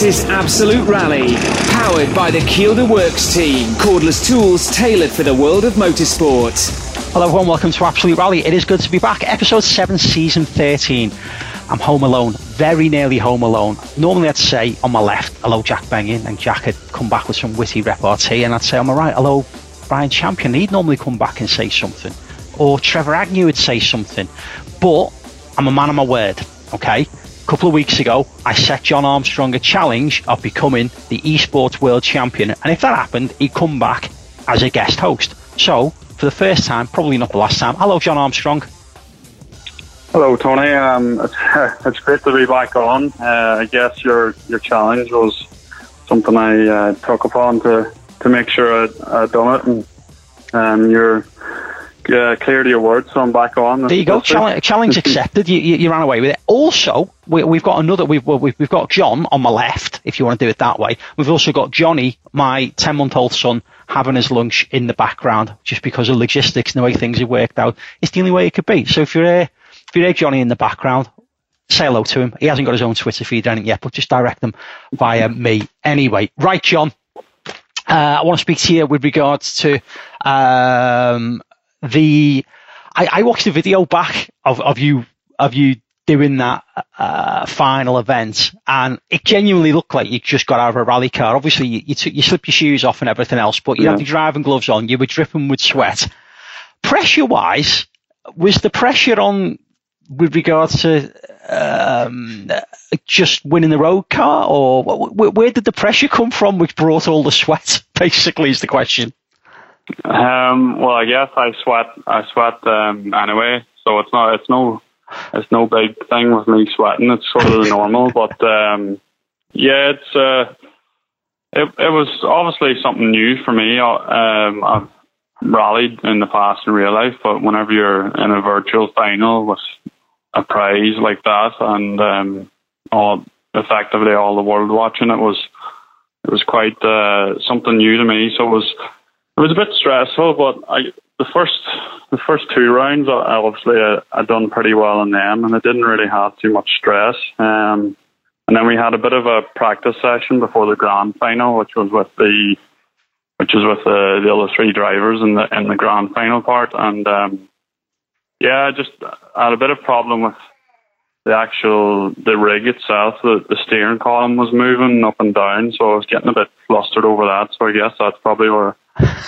is Absolute Rally, powered by the Kielder Works team, cordless tools tailored for the world of motorsport. Hello everyone, welcome to Absolute Rally. It is good to be back. Episode 7, Season 13. I'm home alone, very nearly home alone. Normally I'd say on my left, hello Jack Benyon, and Jack had come back with some witty repartee, and I'd say on my right, hello Brian Champion. He'd normally come back and say something. Or Trevor Agnew would say something. But I'm a man of my word, okay? A couple of weeks ago, I set John Armstrong a challenge of becoming the esports world champion. And if that happened, he'd come back as a guest host. So, for the first time, probably not the last time, hello John Armstrong. Hello Tony, it's great to be back on. I guess your challenge was something I took upon to make sure I'd done it, and you're clear to your word, so I'm back on. There you go, challenge accepted. You ran away with it. Also, we've got another. We've got John on my left, if you want to do it that way. We've also got Johnny, my 10-month-old son, having his lunch in the background, just because of logistics and the way things have worked out. It's the only way it could be. So if you hear Johnny in the background, say hello to him. He hasn't got his own Twitter feed or anything yet, but just direct them via me. Anyway, right, John. I want to speak to you with regards to I watched a video back of you doing that final event, and it genuinely looked like you just got out of a rally car. Obviously, you slipped your shoes off and everything else, but you had your driving gloves on. You were dripping with sweat. Pressure-wise, was the pressure on with regards to just winning the road car, or where did the pressure come from which brought all the sweat, basically, is the question? Well, I guess I sweat anyway, so it's no big thing with me sweating. It's sort of the normal, but yeah, it was obviously something new for me. I've rallied in the past in real life, but whenever you're in a virtual final with a prize like that, and effectively all the world watching, it was quite something new to me. So it was a bit stressful, but the first two rounds, I'd done pretty well in them, and I didn't really have too much stress. And then we had a bit of a practice session before the grand final, which was with the other three drivers in the grand final part. And I just had a bit of problem with the rig itself. The steering column was moving up and down, so I was getting a bit flustered over that. So I guess that's probably where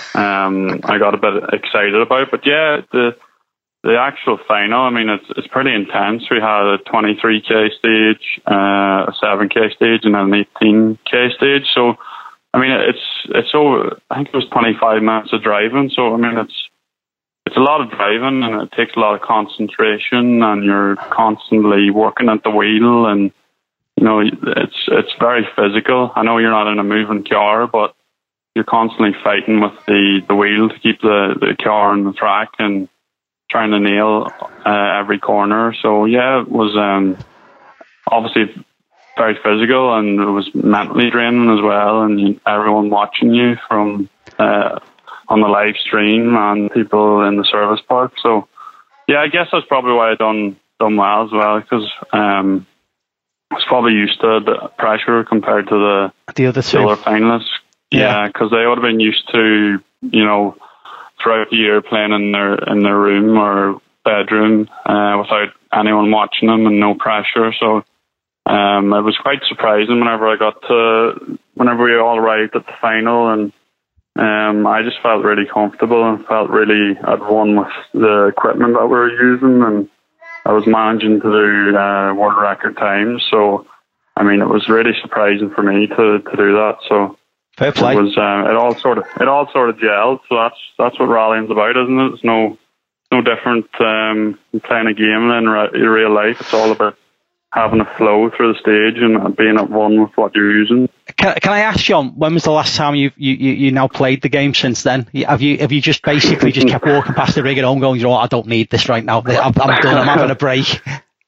I got a bit excited about. But yeah, the actual final, I mean, it's pretty intense. We had a 23k stage, a 7k stage, and then an 18k stage. So I mean, it's over. I think it was 25 minutes of driving. So I mean, it's a lot of driving, and it takes a lot of concentration, and you're constantly working at the wheel, and you know, it's very physical. I know you're not in a moving car, but you're constantly fighting with the wheel to keep the car on the track and trying to nail every corner. So yeah, it was obviously very physical, and it was mentally draining as well, and everyone watching you from on the live stream and people in the service park. So yeah, I guess that's probably why I done well as well, because I was probably used to the pressure compared to the other finalists. Yeah, because they would have been used to, you know, throughout the year playing in their room or bedroom without anyone watching them and no pressure. So it was quite surprising whenever we all arrived at the final, and I just felt really comfortable and felt really I'd won with the equipment that we were using, and I was managing to do world record times. So I mean, it was really surprising for me to do that. So fair play. It was it all sort of gelled. So that's what rallying's about, isn't it? It's no different playing a game in real life. It's all about having a flow through the stage and being at one with what you're using. Can I ask, John, when was the last time you now played the game since then? Have you just basically just kept walking past the rig at home going, you know what, I don't need this right now. I'm done. I'm having a break.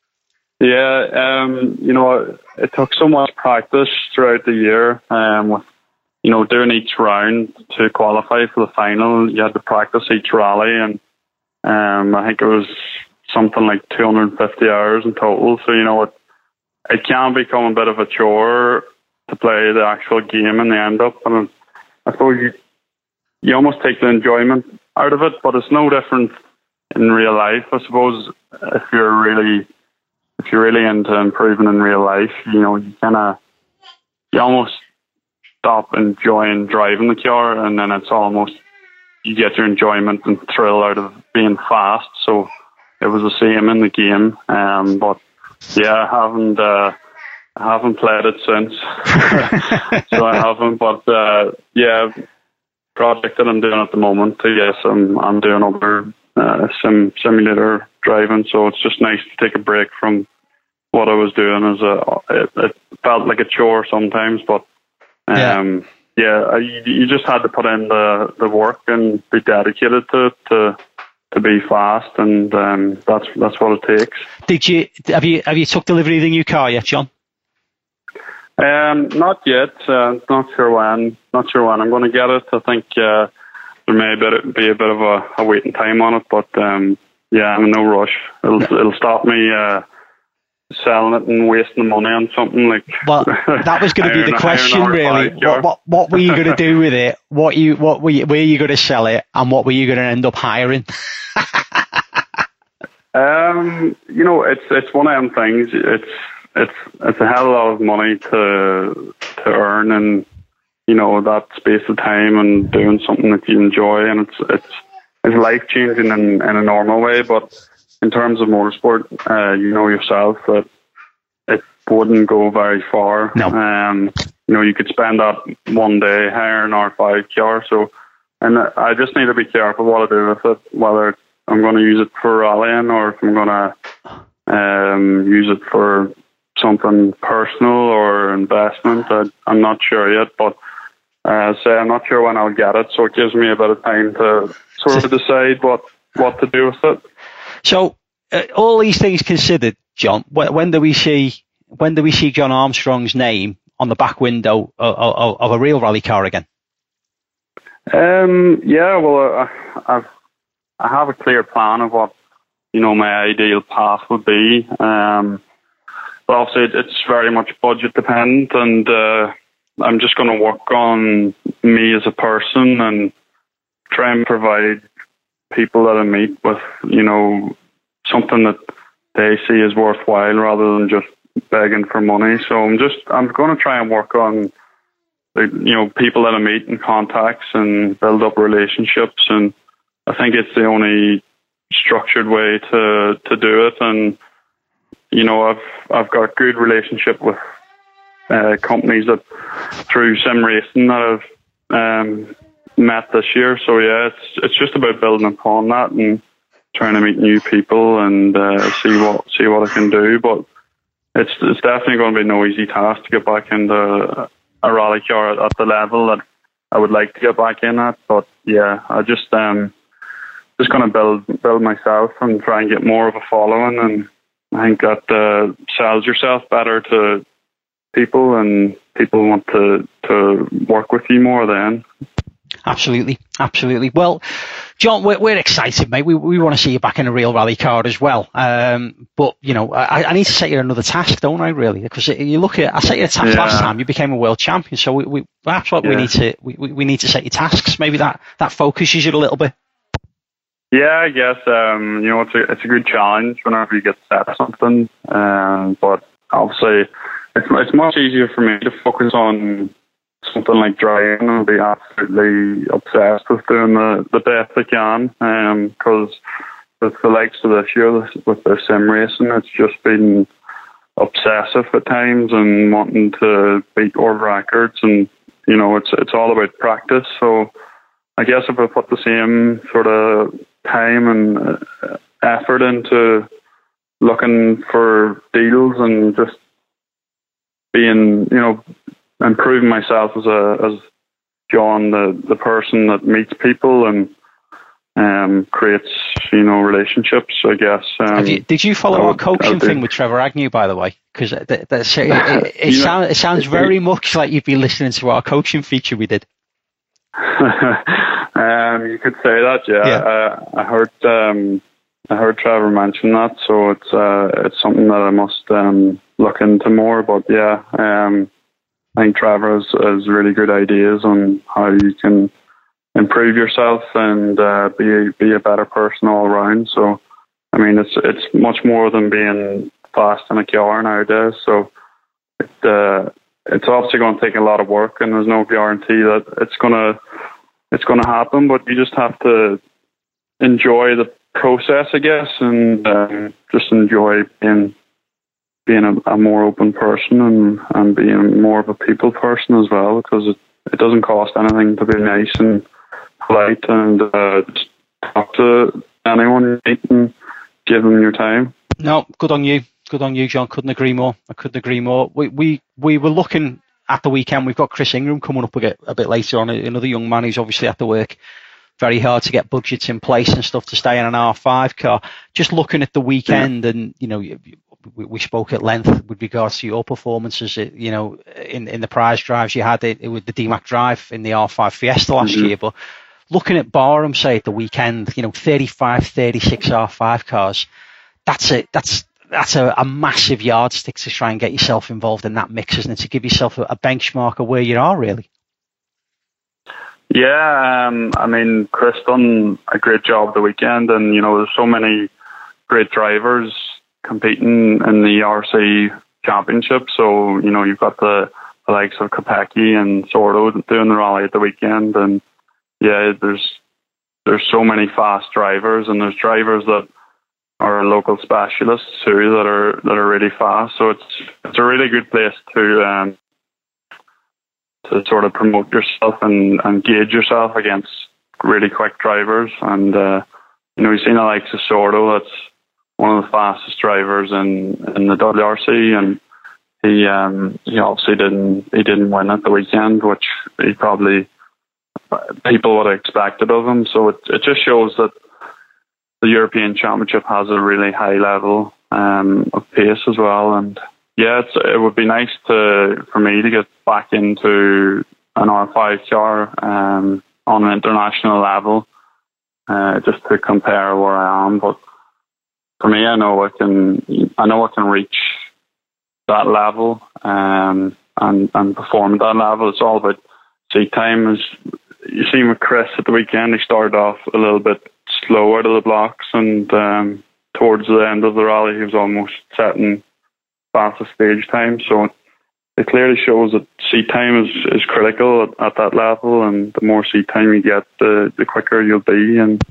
Yeah, you know, it took so much practice throughout the year with, you know, doing each round to qualify for the final. You had to practice each rally, and I think it was something like 250 hours in total. So, you know, it can become a bit of a chore to play the actual game and the end up. And I suppose you almost take the enjoyment out of it, but it's no different in real life. I suppose if you're really into improving in real life, you almost stop enjoying driving the car, and then it's almost you get your enjoyment and thrill out of being fast. So it was the same in the game, but yeah, I haven't played it since, so I haven't. But yeah, project that I'm doing at the moment, I guess I'm doing other simulator driving, so it's just nice to take a break from what I was doing. It felt like a chore sometimes, but you just had to put in the work and be dedicated to be fast, and that's what it takes. Have you took delivery of the new car yet, John? Not yet. Not sure when. I'm going to get it. I think there may be a bit of a waiting time on it, but yeah, I'm in no rush. It'll stop me selling it and wasting the money on something like. Well, that was going to be the question, really. What were you going to do with it? Where were you going to sell it, and what were you going to end up hiring? It's one of them things. It's a hell of a lot of money to earn, and that space of time and doing something that you enjoy, and it's life changing in a normal way. But in terms of motorsport, you know yourself that it wouldn't go very far. No. You could spend that one day hiring an R5 car. So, and I just need to be careful what I do with it, whether I'm going to use it for rallying or if I'm going to use it for something personal or investment. I'm not sure yet, but I'm not sure when I'll get it, so it gives me a bit of time to sort of decide what to do with it. So, all these things considered, John, when do we see John Armstrong's name on the back window of a real rally car again? Yeah, well, I have a clear plan of what my ideal path would be. But obviously, it's very much budget dependent, and I'm just going to work on me as a person and try and provide people that I meet with, something that they see as worthwhile rather than just begging for money. So I'm going to try and work on, people that I meet and contacts and build up relationships. And I think it's the only structured way to do it. And, I've got good relationship with companies that through sim racing that I've met this year. So yeah, it's just about building upon that and trying to meet new people and see what I can do. But it's definitely going to be no easy task to get back into a rally car at the level that I would like to get back in at. But yeah, I just going to build myself and try and get more of a following, and I think that sells yourself better to people, and people want to work with you more then. Absolutely. Well, John, we're excited, mate. We want to see you back in a real rally car as well. But I need to set you another task, don't I? Really, because you look at I set you a task last time. You became a world champion, so we need to set you tasks. Maybe that focuses you a little bit. Yeah, I guess it's a good challenge whenever you get set something. But obviously, it's much easier for me to focus on something like driving and be absolutely obsessed with doing the best I can. Because with the likes of this year, with the sim racing, it's just been obsessive at times and wanting to beat world records, and it's all about practice. So I guess if I put the same sort of time and effort into looking for deals and just being, improving myself as John, the person that meets people and creates, relationships, I guess. Did you follow our coaching thing with Trevor Agnew, by the way? Because it sounds very much like you've been listening to our coaching feature we did. You could say that, yeah. I heard Trevor mention that, so it's something that I must look into more. But yeah, I think Trevor has really good ideas on how you can improve yourself and be a better person all around. So, I mean, it's much more than being fast in a car nowadays. So, it's obviously going to take a lot of work, and there's no guarantee that it's gonna happen. But you just have to enjoy the process, I guess, and just enjoy being a more open person and being more of a people person as well, because it doesn't cost anything to be nice and polite and just talk to anyone you meet and give them your time. No, good on you. Good on you, John. Couldn't agree more. I couldn't agree more. We were looking at the weekend. We've got Chris Ingram coming up a bit later on, another young man who's obviously had to work very hard to get budgets in place and stuff to stay in an R5 car. Just looking at the weekend, and we spoke at length with regards to your performances. In the prize drives you had it with the DMAC drive in the R5 Fiesta last year, but looking at Barham, say at the weekend, 35, 36 R5 cars. That's a massive yardstick to try and get yourself involved in that mix, isn't it? To give yourself a benchmark of where you are, really. Yeah, I mean, Chris done a great job the weekend, and there's so many great drivers competing in the RC Championship. So you've got the likes of Kopecky and Sordo doing the rally at the weekend, and yeah, there's so many fast drivers, and there's drivers that are local specialists too that are really fast. So it's a really good place to sort of promote yourself and gauge yourself against really quick drivers. And you've seen the likes of Sordo. That's one of the fastest drivers in the WRC, and he obviously didn't win at the weekend, which people would have expected of him. So it just shows that the European Championship has a really high level of pace as well. And yeah, it would be nice for me to get back into an R5 car on an international level, just to compare where I am. But for me, I know I can reach that level and perform at that level. It's all about seat time. As you see with Chris at the weekend, he started off a little bit slow out of the blocks, and towards the end of the rally he was almost setting fastest stage time. So it clearly shows that seat time is critical at that level, and the more seat time you get, the quicker you'll be. And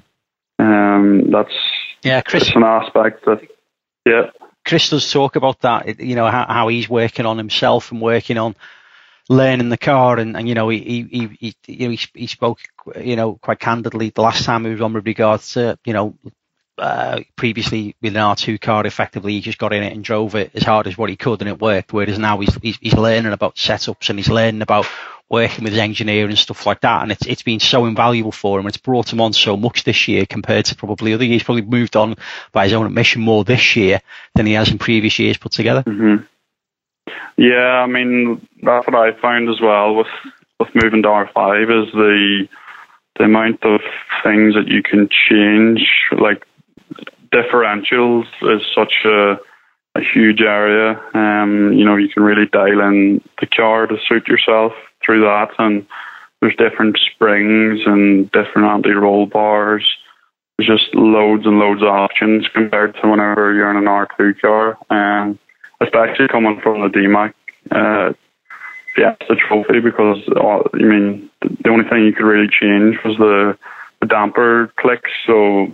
Chris, an aspect that Chris does talk about that, how he's working on himself and working on learning the car, and he spoke quite candidly the last time he was on with regards to previously with an R2 car, effectively he just got in it and drove it as hard as what he could and it worked, whereas now he's learning about setups and he's learning about working with his engineer and stuff like that, and it's been so invaluable for him. It's brought him on so much this year compared to probably other years. Probably moved on by his own admission more this year than he has in previous years put together. Yeah, I mean, that's what I found as well with moving to R5 is the amount of things that you can change. Like differentials is such a huge area. You can really dial in the car to suit yourself through that, and there's different springs and different anti-roll bars. There's just loads and loads of options compared to whenever you're in an R2 car. Especially coming from the DMAC Fiesta Trophy, because the only thing you could really change was the damper clicks. So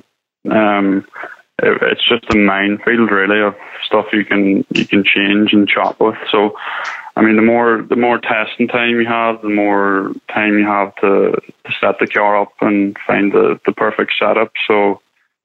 it's just a minefield really of stuff you can change and chop with. So I mean, the more testing time you have, the more time you have to set the car up and find the perfect setup. So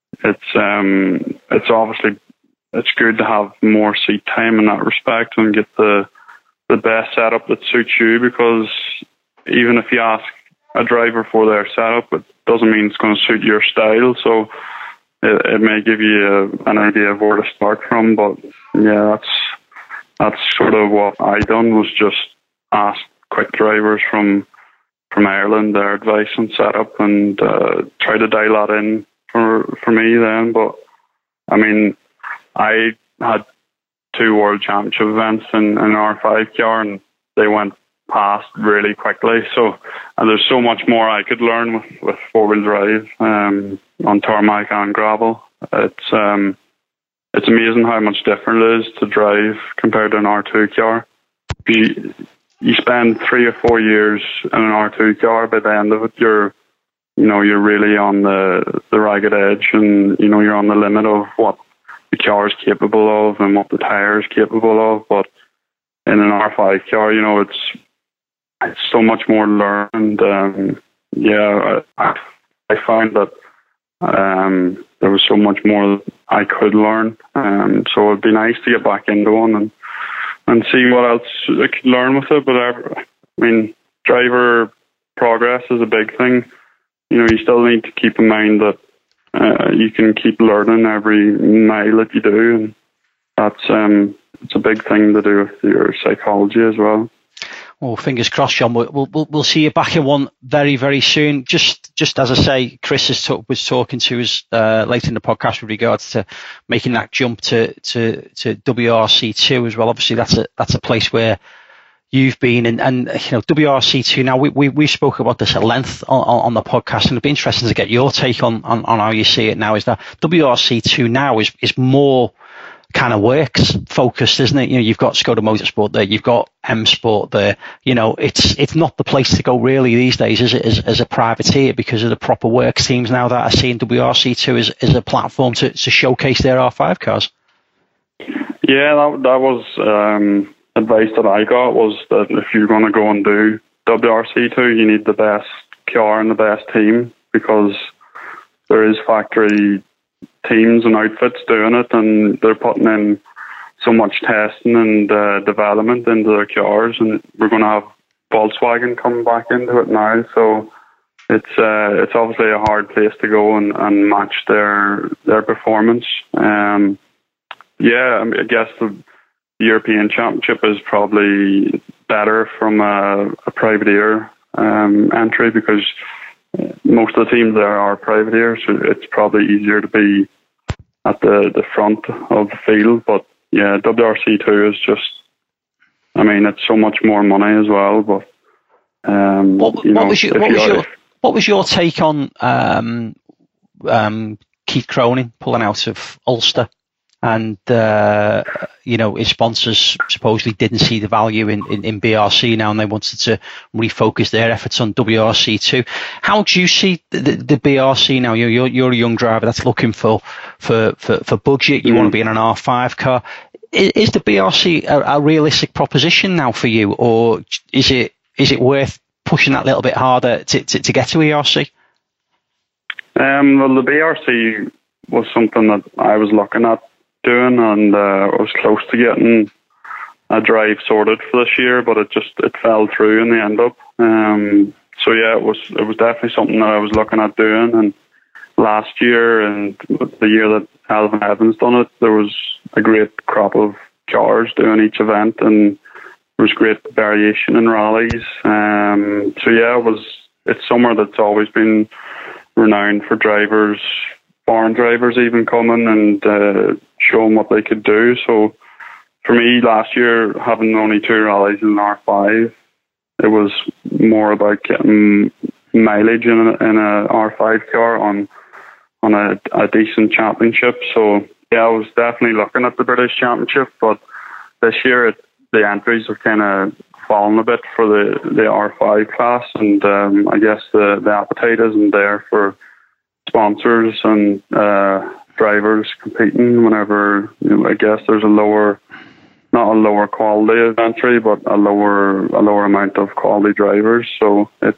it's obviously. It's good to have more seat time in that respect and get the best setup that suits you, because even if you ask a driver for their setup, it doesn't mean it's going to suit your style. So it may give you an idea of where to start from. But yeah, that's sort of what I done, was just ask quick drivers from Ireland their advice on setup and try to dial that in for me then. But I mean, I had 2 World Championship events in an R5 car, and they went past really quickly. So there's so much more I could learn with four-wheel drive on tarmac and gravel. It's amazing how much different it is to drive compared to an R2 car. You spend 3 or 4 years in an R2 car, by the end of it, you're really on the ragged edge, and you're on the limit of what the car is capable of and what the tire is capable of. But in an R5 car, it's so much more to learn. And I find that there was so much more that I could learn. So it'd be nice to get back into one and see what else I could learn with it. But driver progress is a big thing. You still need to keep in mind that you can keep learning every mile that you do, and that's it's a big thing to do with your psychology as well. Well, fingers crossed, John. We'll see you back in one very, very soon. Just as I say, Chris was talking to us later in the podcast with regards to making that jump to WRC2 as well. Obviously, that's a place where you've been, and WRC2. Now we spoke about this at length on the podcast, and it'd be interesting to get your take on how you see it now. Is that WRC2 now is more kind of works focused, isn't it? You've got Skoda Motorsport there, you've got M Sport there. It's not the place to go really these days, is it, as a privateer, because of the proper works teams now that are seeing WRC2 as a platform to showcase their R5 cars. Yeah, that was advice that I got, was that if you're going to go and do WRC2, you need the best car and the best team, because there is factory teams and outfits doing it, and they're putting in so much testing and development into their cars, and we're going to have Volkswagen coming back into it now, so it's obviously a hard place to go and match their performance. I guess the European Championship is probably better from a privateer entry, because most of the teams there are privateers, so it's probably easier to be at the front of the field. But yeah, WRC2 is just, it's so much more money as well. But what was your take on Keith Cronin pulling out of Ulster? And his sponsors supposedly didn't see the value in BRC now, and they wanted to refocus their efforts on WRC2. How do you see the BRC now? You're a young driver that's looking for budget. You want to be in an R5 car. Is the BRC a realistic proposition now for you, or is it worth pushing that little bit harder to get to ERC? Well, the BRC was something that I was looking at doing, and I was close to getting a drive sorted for this year, but it fell through in the end up. So yeah, it was definitely something that I was looking at doing. And last year and the year that Alvin Evans done it, there was a great crop of cars doing each event, and there was great variation in rallies. So yeah, it's somewhere that's always been renowned for drivers, foreign drivers even coming and showing what they could do. So for me, last year, having only 2 rallies in an R5, it was more about getting mileage in a R5 car on a decent championship. So yeah, I was definitely looking at the British Championship, but this year the entries have kind of fallen a bit for the R5 class, and I guess the appetite isn't there for sponsors and drivers competing whenever I guess there's not a lower quality of entry, but a lower amount of quality drivers. So it's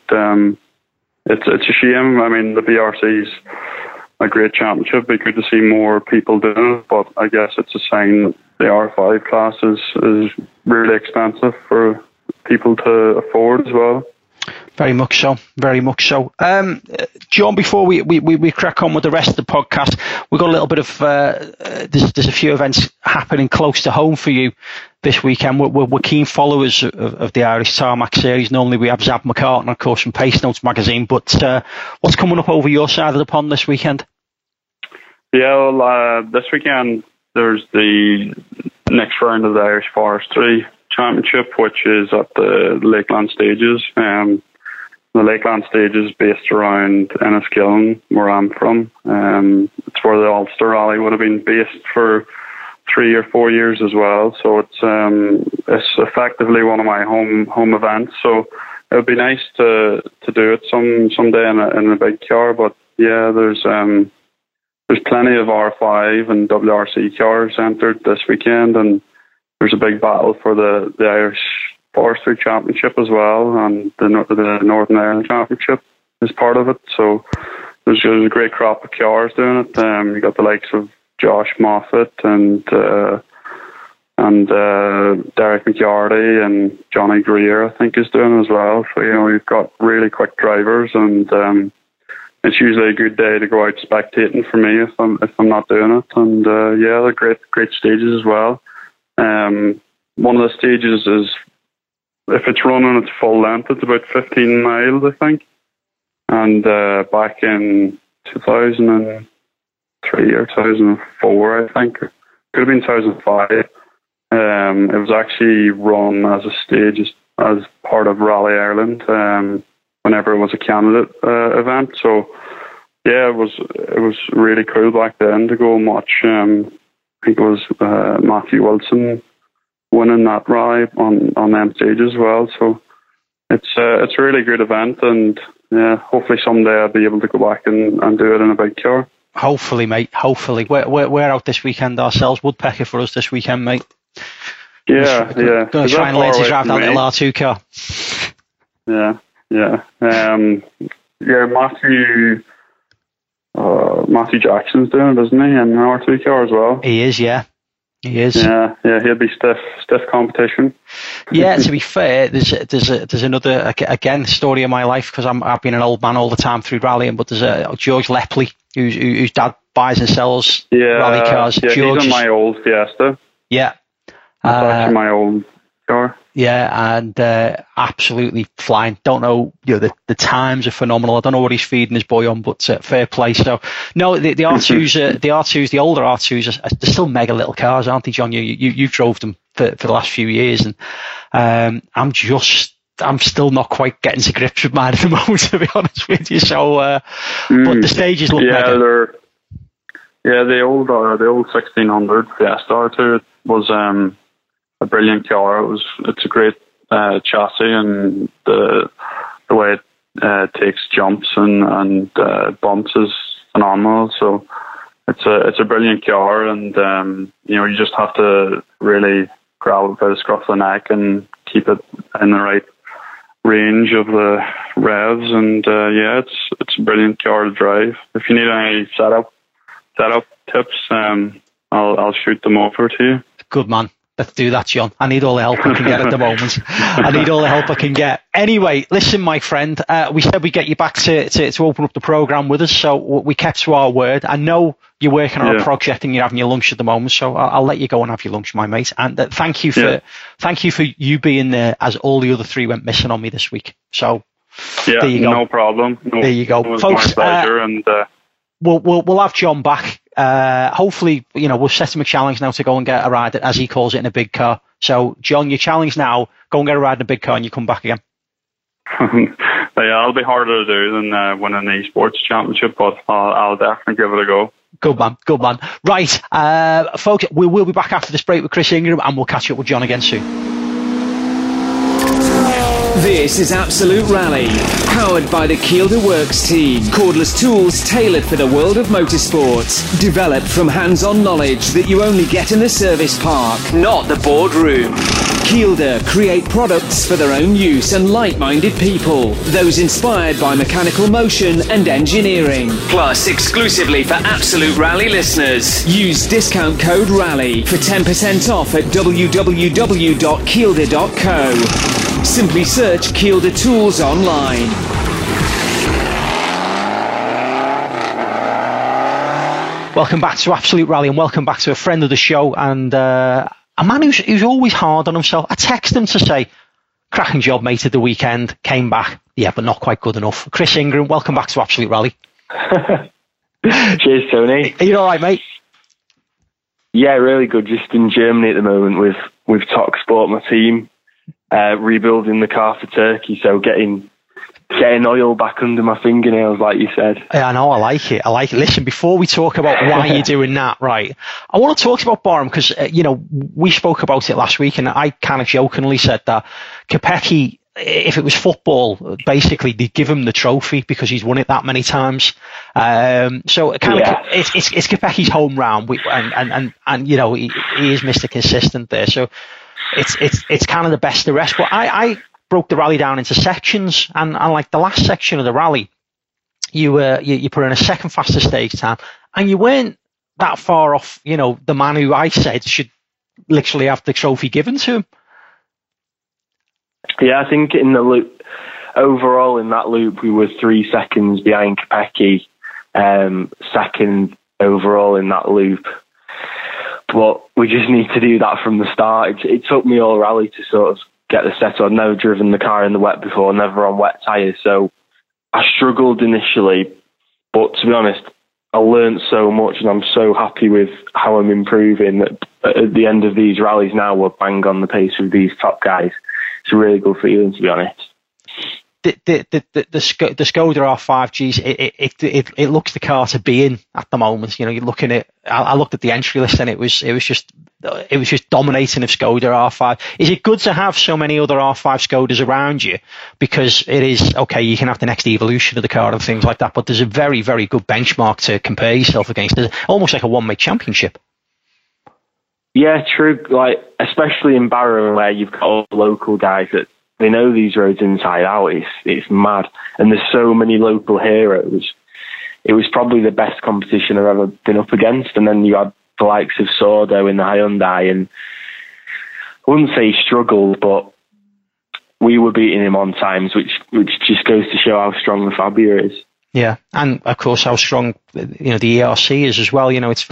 a shame. The BRC's a great championship. It'd be good to see more people doing it, but I guess it's a sign that the R5 class is really expensive for people to afford as well. Very much so. Very much so. John, before we crack on with the rest of the podcast, we've got a little bit of there's a few events happening close to home for you this weekend. We're keen followers of the Irish Tarmac Series. Normally we have Zab McCartan, of course, from Pace Notes magazine. But what's coming up over your side of the pond this weekend? Yeah, well, this weekend there's the next round of the Irish Forestry Championship, which is at the Lakeland Stages. The Lakeland Stage is based around Enniskillen, where I'm from. It's where the Ulster Rally would have been based for 3 or 4 years as well. So it's effectively one of my home events. So it would be nice to do it someday in a big car. But yeah, there's plenty of R5 and WRC cars entered this weekend, and there's a big battle for the Irish Forestry Championship as well, and the Northern Ireland Championship is part of it. So there's a great crop of cars doing it. You got the likes of Josh Moffat and Derek McGarty and Johnny Greer, I think, is doing it as well. So we've got really quick drivers, and it's usually a good day to go out spectating for me if I'm not doing it. And they're great stages as well. One of the stages is, if it's running its full length, it's about 15 miles, I think. And back in 2003 or 2004, I think, could have been 2005, it was actually run as a stage as part of Rally Ireland whenever it was a candidate event. So yeah, it was really cool back then to go and watch. I think it was Matthew Wilson winning that rally on them stages as well. So it's a really good event, and yeah, hopefully someday I'll be able to go back and do it in a big car. Hopefully, mate. Hopefully, we're out this weekend ourselves. Woodpecker for us this weekend, mate. Yeah. Going to try and learn to drive that little R2 car. Yeah. Matthew Jackson's doing it, isn't he? In an R2 car as well. He is, yeah. He is. Yeah, he'll be stiff competition. Yeah, to be fair, there's another, again, story of my life, because I've been an old man all the time through rallying, but there's a George Lepley, whose dad buys and sells rally cars. Yeah, George, he's on my old Fiesta. Yeah. That's actually my old car. Yeah, and absolutely flying. Don't know, the times are phenomenal. I don't know what he's feeding his boy on, but fair play. So no, the R2s, the older R2s, they're still mega little cars, aren't they, John? You drove them for the last few years, and I'm still not quite getting to grips with mine at the moment, to be honest with you. So, but the stages look mega. The old 1600 Fiesta R2 was a brilliant car. It's a great chassis, and the way it takes jumps and bumps is phenomenal. So it's a brilliant car, and you just have to really grab it by the scruff of the neck and keep it in the right range of the revs. And it's a brilliant car to drive. If you need any setup tips, I'll shoot them over to you. Good man. Let's do that, John. I need all the help I can get at the moment. I need all the help I can get. Anyway, listen, my friend, we said we'd get you back to open up the programme with us, so we kept to our word. I know you're working on a project and you're having your lunch at the moment, so I'll let you go and have your lunch, my mate. And thank you for you being there, as all the other three went missing on me this week. So there you go. No problem. There you go. It was Folks, my pleasure, and we'll have John back. Hopefully, we'll set him a challenge now to go and get a ride, as he calls it, in a big car. So, John, your challenge now, go and get a ride in a big car and you come back again. It'll be harder to do than winning an esports championship, but I'll definitely give it a go. Good man. Right, folks, we will be back after this break with Chris Ingram, and we'll catch up with John again soon. This is Absolute Rally, powered by the Kielder Works team. Cordless tools tailored for the world of motorsports. Developed from hands-on knowledge that you only get in the service park, not the boardroom. Kielder create products for their own use and like-minded people. Those inspired by mechanical motion and engineering. Plus, exclusively for Absolute Rally listeners, use discount code RALLY for 10% off at www.kielder.co. Simply search Kielder Tools online. Welcome back to Absolute Rally, and welcome back to a friend of the show, and a man who's always hard on himself. I text him to say, cracking job, mate, at the weekend. Came back. Yeah, but not quite good enough. Chris Ingram, welcome back to Absolute Rally. Cheers, Tony. Are you all right, mate? Yeah, really good. Just in Germany at the moment with with Talk Sport, my team, rebuilding the car for Turkey. So getting oil back under my fingernails, like you said. Yeah, I know, I like it. Listen, before we talk about why you're doing that, right, I want to talk about Borum because, we spoke about it last week and I kind of jokingly said that Kopecky, if it was football, basically they'd give him the trophy because he's won it that many times. So kind of, it's Kopecky's home round, and he is Mr. Consistent there. So it's kind of the best of the rest. But I broke the rally down into sections, and like the last section of the rally, you put in a second fastest stage time, and you weren't that far off, the man who I said should literally have the trophy given to him. Yeah, I think in the loop, overall in that loop, we were 3 seconds behind Kopecky, second overall in that loop. But we just need to do that from the start. It took me all rally to sort of get the settle. I'd never driven the car in the wet before, never on wet tyres, so I struggled initially. But to be honest, I learned so much, and I'm so happy with how I'm improving that at the end of these rallies now, we're bang on the pace with these top guys. It's a really good feeling, to be honest. The Skoda R5Gs, it looks the car to be in at the moment. You're looking at. I looked at the entry list and it was just dominating of Skoda R5. Is it good to have so many other R5 Skodas around you? Because it is okay. You can have the next evolution of the car and things like that, but there's a very, very good benchmark to compare yourself against. It's almost like a one-way championship. Yeah, true. Like especially in Barrow, where you've got all the local guys that they know these roads inside out. It's mad, and there's so many local heroes. It was probably the best competition I've ever been up against. And then you had the likes of Sordo in the Hyundai, and I wouldn't say he struggled, but we were beating him on times, which just goes to show how strong the Fabia is. Yeah, and of course how strong the ERC is as well.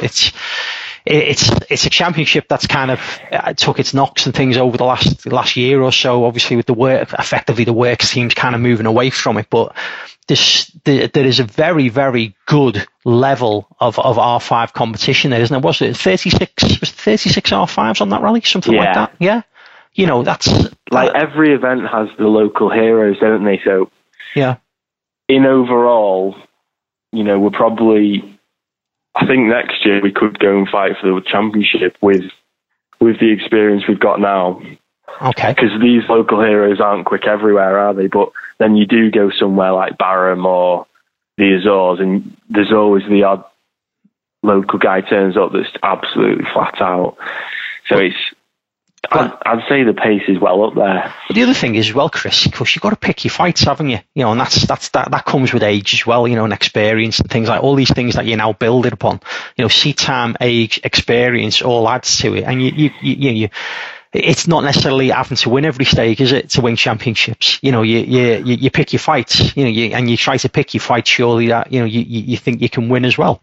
It's a championship that's kind of took its knocks and things over the last year or so. Obviously, with the works team's kind of moving away from it, but there is a very, very good level of R5 competition there, isn't there? Was it 36 R5s on that rally, something like that? Yeah, that's like every event has the local heroes, don't they? So yeah, in overall, we're probably. I think next year we could go and fight for the championship with the experience we've got now. Okay. Because these local heroes aren't quick everywhere, are they? But then you do go somewhere like Barham or the Azores, and there's always the odd local guy turns up that's absolutely flat out. So I'd say the pace is well up there. But the other thing is, well, Chris, of course, you've got to pick your fights, haven't you? And that comes with age as well, and experience and things like all these things that you're now building upon. Seat time, age, experience, all adds to it. And you it's not necessarily having to win every stage, is it, to win championships? You pick your fights, and you try to pick your fights surely that, you think you can win as well.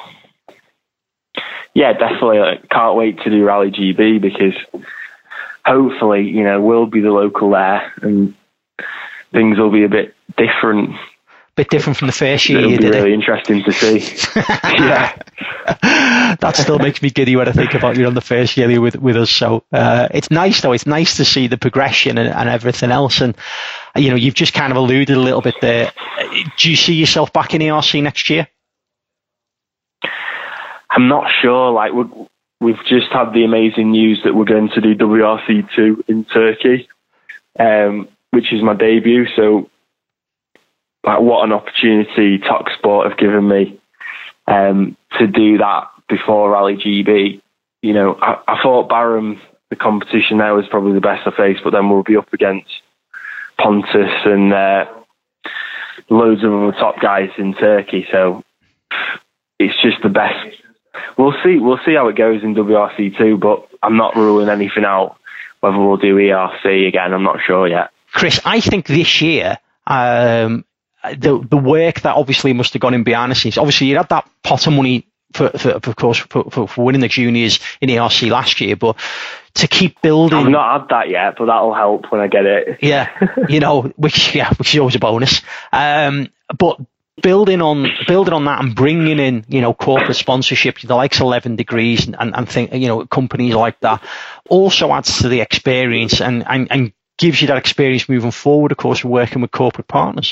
Yeah, definitely. I can't wait to do Rally GB because hopefully, we'll be the local there and things will be a bit different. Bit different from the first year. It'll be really interesting to see. Yeah. That still makes me giddy when I think about you on the first year with us. So it's nice, though. It's nice to see the progression and everything else. And, you've just kind of alluded a little bit there. Do you see yourself back in ERC next year? I'm not sure. Like we've just had the amazing news that we're going to do WRC2 in Turkey, which is my debut. So, what an opportunity Talk Sport have given me to do that before Rally GB. I thought Barham, the competition there was probably the best I faced, but then we'll be up against Pontus and loads of other top guys in Turkey. So it's just the best. We'll see how it goes in WRC2, but I'm not ruling anything out. Whether we'll do ERC again, I'm not sure yet. Chris, I think this year, the work that obviously must have gone in behind the scenes. Obviously, you had that pot of money for winning the juniors in ERC last year, but to keep building. I've not had that yet, but that'll help when I get it. Yeah, which is always a bonus. But building on that and bringing in, corporate sponsorship, the likes of 11 Degrees and think, companies like that, also adds to the experience and gives you that experience moving forward, of course, working with corporate partners.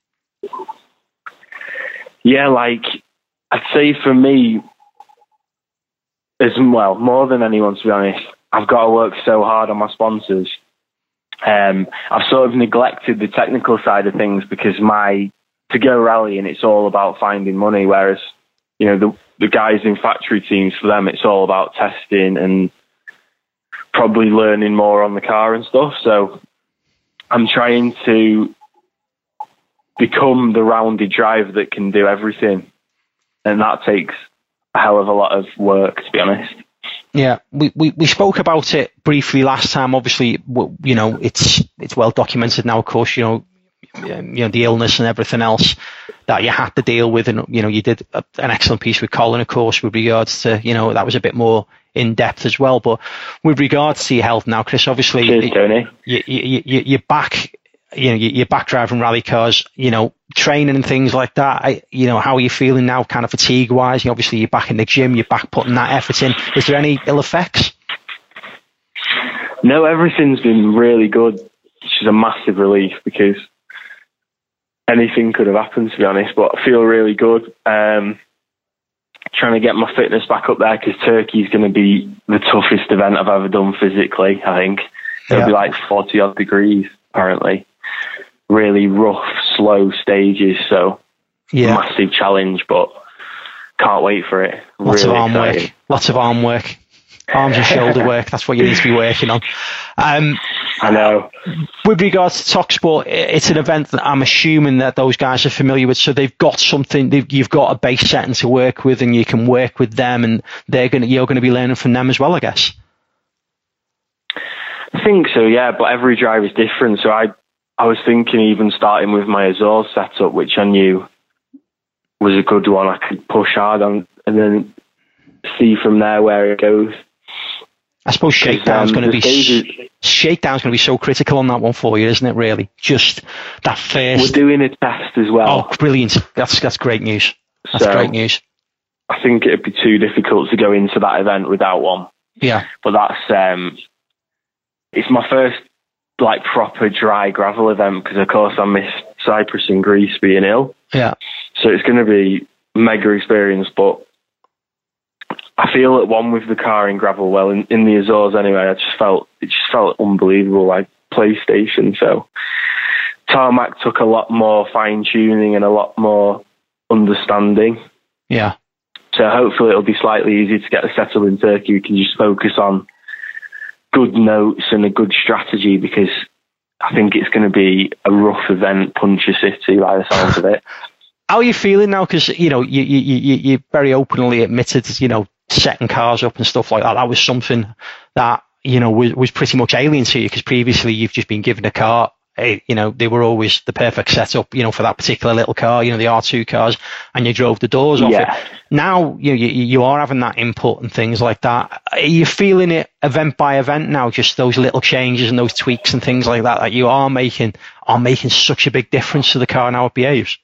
Yeah, like I'd say for me, as well, more than anyone, to be honest, I've got to work so hard on my sponsors. I've sort of neglected the technical side of things because to go rallying, it's all about finding money, whereas, the guys in factory teams, for them, it's all about testing and probably learning more on the car and stuff. So I'm trying to become the rounded driver that can do everything. And that takes a hell of a lot of work, to be honest. Yeah, we spoke about it briefly last time. Obviously, it's well documented now, of course, the illness and everything else that you had to deal with. And, you did an excellent piece with Colin, of course, with regards to, that was a bit more in depth as well. But with regards to your health now, Chris, obviously, cheers, Tony. You're back, you're back driving rally cars, training and things like that. How are you feeling now, kind of fatigue wise? Obviously, you're back in the gym, you're back putting that effort in. Is there any ill effects? No, everything's been really good, which is a massive relief because anything could have happened, to be honest, but I feel really good. Trying to get my fitness back up there because Turkey's going to be the toughest event I've ever done physically, I think. It'll be like 40 odd degrees, apparently. Really rough, slow stages, so massive challenge, but can't wait for it. Lots really of arm exciting. work. Lots of arm work. Arms and shoulder work, that's what you need to be working on. I know. With regards to TalkSport, it's an event that I'm assuming that those guys are familiar with, so they've got something, you've got a base setting to work with, and you can work with them, and you're going to be learning from them as well, I guess. I think so, yeah, but every drive is different, so I was thinking even starting with my Azores setup, which I knew was a good one. I could push hard on and then see from there where it goes. I suppose shakedown's going to be so critical on that one for you, isn't it? Really, just that first. We're doing a test as well. Oh, brilliant! That's great news. That's great news. I think it'd be too difficult to go into that event without one. Yeah, but that's it's my first like proper dry gravel event because of course I missed Cyprus and Greece being ill. Yeah, so it's going to be mega experience, but I feel at one with the car in gravel. Well, in the Azores anyway, it just felt unbelievable, like PlayStation. So tarmac took a lot more fine tuning and a lot more understanding. Yeah. So hopefully it'll be slightly easier to get the setup in Turkey. We can just focus on good notes and a good strategy because I think it's going to be a rough event, Puncher City by the sounds of it. How are you feeling now? Because, you very openly admitted, setting cars up and stuff like that. That was something that, was pretty much alien to you because previously you've just been given a car. They were always the perfect setup, for that particular little car, the R2 cars, and you drove the doors off it. Now you are having that input and things like that. Are you feeling it event by event now, just those little changes and those tweaks and things like that you are making such a big difference to the car and how it behaves?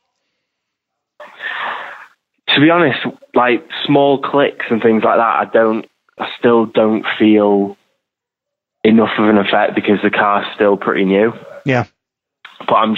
To be honest, like small clicks and things like that, I still don't feel enough of an effect because the car's still pretty new. Yeah. But I'm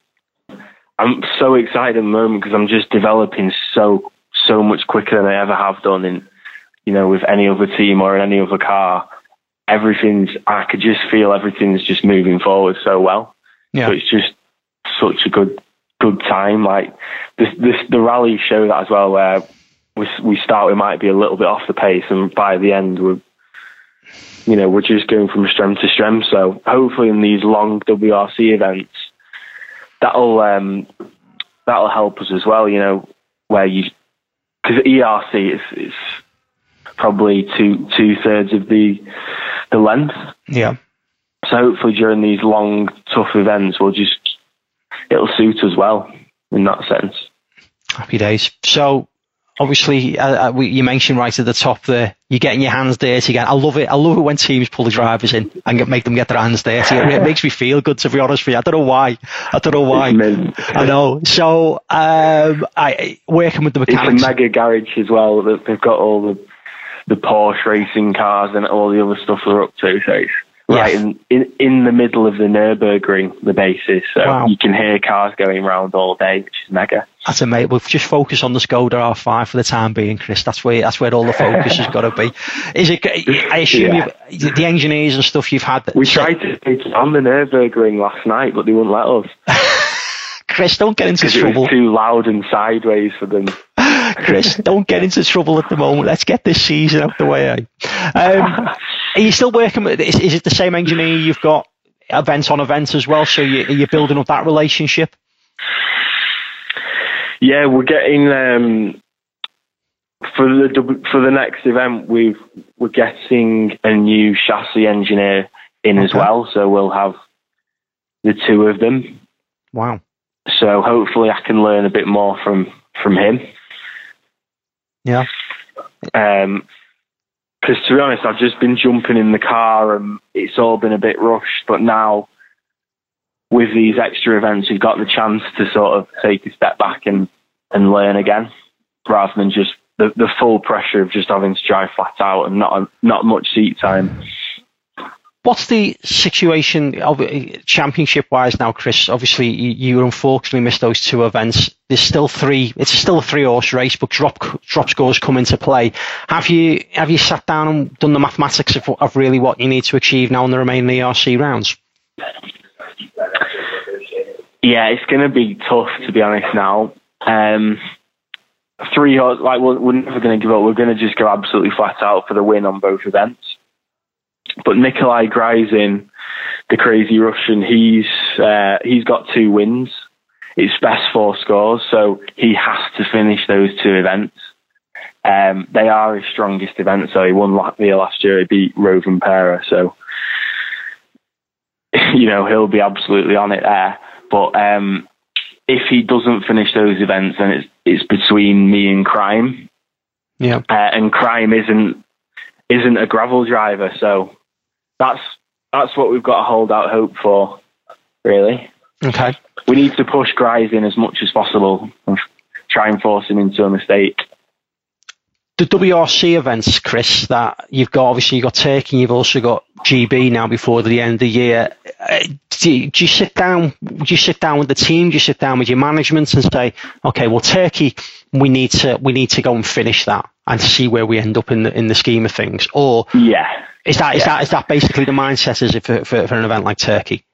so excited at the moment because I'm just developing so much quicker than I ever have done in, with any other team or in any other car. I could just feel everything's just moving forward so well. Yeah. So it's just such a good time. Like the rallies show that as well, where we might be a little bit off the pace, and by the end we're just going from strength to strength. So hopefully in these long WRC events, that'll help us as well. Because ERC is probably two thirds of the length. Yeah. So hopefully during these long tough events, it'll suit us well in that sense. Happy days. So obviously, you mentioned right at the top there, you're getting your hands dirty again. I love it. I love it when teams pull the drivers in and make them get their hands dirty. It makes me feel good, to be honest with you. I don't know why. I know. So, working with the mechanics. It's a mega garage as well. They've got all the Porsche racing cars and all the other stuff they're up to. So it's right in the middle of the Nürburgring, the base is. So you can hear cars going around all day, which is mega. That's amazing. We'll just focus on the Skoda R5 for the time being, Chris. That's where all the focus has got to be. Is it? I assume the engineers and stuff you've had. We tried to take it on the Nürburgring last night, but they wouldn't let us. Chris, don't get into trouble. It was too loud and sideways for them. Chris, don't get into trouble at the moment. Let's get this season out the way. Are you still working with? Is it the same engineer you've got event on event as well? So you're building up that relationship. Yeah, we're getting for the next event. We're getting a new chassis engineer in as well. So we'll have the two of them. Wow. So hopefully I can learn a bit more from him. Yeah. Because to be honest, I've just been jumping in the car and it's all been a bit rushed. But now with these extra events, you've got the chance to sort of take a step back and learn again, rather than just the full pressure of just having to drive flat out and not much seat time. What's the situation of championship-wise now, Chris? Obviously, you unfortunately missed those two events. There's still three. It's still a 3-horse race, but drop scores come into play. Have you sat down and done the mathematics of really what you need to achieve now in the remaining ERC rounds? Yeah, it's going to be tough, to be honest. Now, 3 horse, like we're never going to give up. We're going to just go absolutely flat out for the win on both events. But Nikolai Gryzin, the crazy Russian, he's got 2 wins. It's best 4 scores, so he has to finish those 2 events. They are his strongest events. So he won Latvia last year. He beat Rovanperä, so he'll be absolutely on it there. But if he doesn't finish those events, then it's between me and Crime. Yeah, and Crime isn't a gravel driver, so that's what we've got to hold out hope for, really. Okay. We need to push Gryzin as much as possible and try and force him into a mistake. The WRC events, Chris, that you've got, obviously you've got Turkey, you've also got GB now before the end of the year. Do you sit down? Would you sit down with the team? Do you sit down with your management and say, okay, well, Turkey, we need to go and finish that and see where we end up in the scheme of things? Or is that basically the mindset as if for an event like Turkey?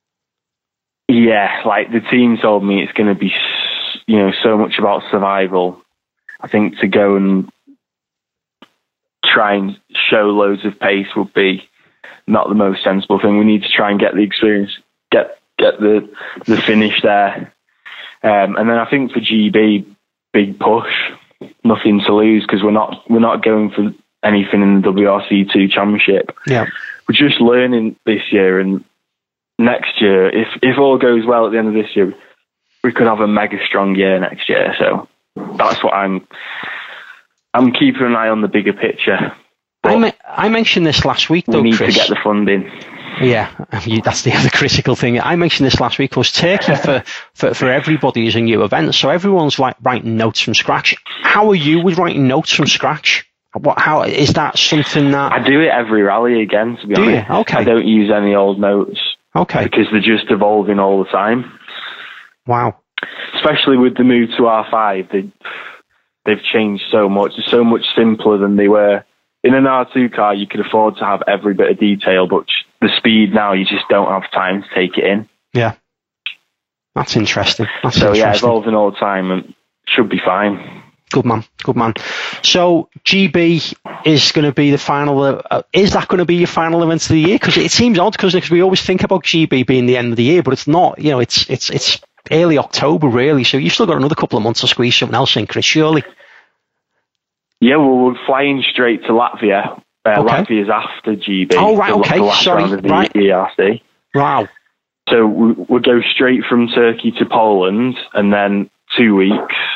Yeah, like the team told me, it's going to be so much about survival. I think to go and try and show loads of pace would be not the most sensible thing. We need to try and get the experience, get the finish there. And then I think for GB, big push, nothing to lose, because we're not going for anything in the WRC2 championship. Yeah, we're just learning this year, and next year, if all goes well at the end of this year, we could have a mega strong year next year. So that's what I'm keeping an eye on the bigger picture. I mentioned this last week, though, we need Chris. to get the funding. Yeah, that's the other critical thing. I mentioned this last week, because Turkey for everybody is a new event, so everyone's like writing notes from scratch. How are you with writing notes from scratch? How is that something that I do it every rally again? To be honest, you? Okay. I don't use any old notes. Okay, because they're just evolving all the time. Wow. Especially with the move to R5, they've changed so much. They're so much simpler than they were. In an R2 car, you could afford to have every bit of detail, but the speed now, you just don't have time to take it in. Yeah. That's interesting. Evolving all the time, and should be fine. Good man. So GB is going to be the final. Is that going to be your final event of the year? Because it seems odd, because we always think about GB being the end of the year, but it's not. It's early October really. So you've still got another couple of months to squeeze something else in, Chris. Surely. Yeah, well, we're flying straight to Latvia. Okay. Latvia's after GB. Oh right, okay. Sorry, right. ERC. Wow. So we'll go straight from Turkey to Poland, and then 2 weeks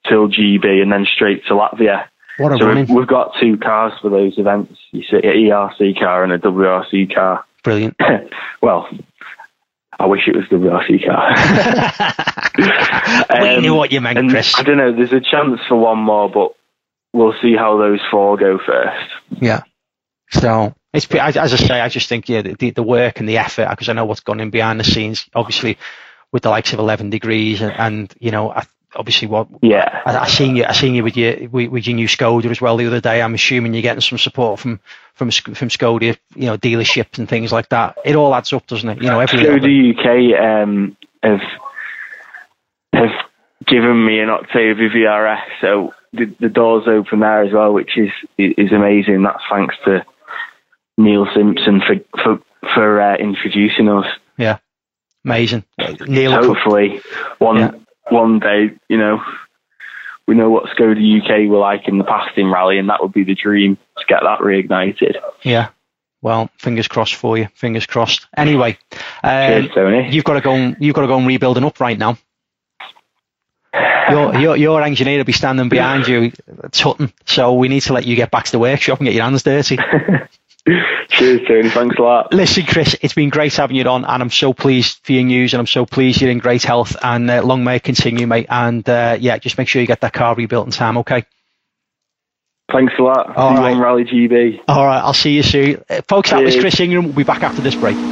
till GB and then straight to Latvia. What a So running. we've got 2 cars for those events. You see, an ERC car and a WRC car. Brilliant. Well, I wish it was WRC car. We knew what you meant, and Chris. I don't know, there's a chance for one more, but we'll see how those 4 go first. Yeah. So, it's, as I say, I just think, yeah, the work and the effort, because I know what's gone in behind the scenes, obviously, with the likes of 11 Degrees and you know, obviously what... Yeah. I seen you with your new Skoda as well the other day. I'm assuming you're getting some support from Skoda, you know, dealerships and things like that. It all adds up, doesn't it? You know, Skoda UK have given me an Octavia VRS, so the doors open there as well, which is amazing. That's thanks to Neil Simpson for introducing us. Yeah, amazing. Neil, hopefully one day, you know, we know what Skoda UK were like in the past in rally, and that would be the dream to get that reignited. Yeah. Well, fingers crossed for you. Fingers crossed. Anyway, cheers, Tony. You've got to go and rebuild an upright now. Your engineer will be standing behind you, tutting. So we need to let you get back to the workshop and get your hands dirty. Cheers, Tony. Thanks a lot. Listen, Chris, it's been great having you on, and I'm so pleased for your news, and I'm so pleased you're in great health, and long may it continue, mate. And just make sure you get that car rebuilt in time, okay? Thanks a lot. All right. On Rally GB. All right, I'll see you soon. Folks, that was Chris Ingram. We'll be back after this break.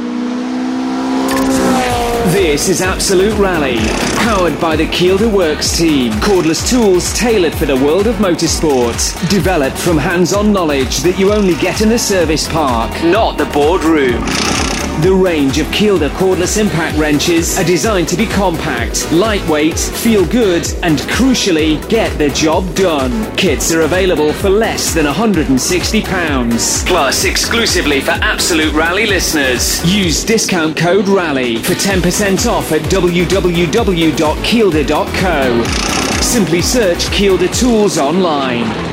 This is Absolute Rally, powered by the Kielder Works team. Cordless tools tailored for the world of motorsport. Developed from hands-on knowledge that you only get in the service park, not the boardroom. The range of Kielder cordless impact wrenches are designed to be compact, lightweight, feel good, and crucially, get the job done. Kits are available for less than £160. Plus, exclusively for Absolute Rally listeners, use discount code RALLY for 10% off at www.kielder.co. Simply search Kielder Tools online.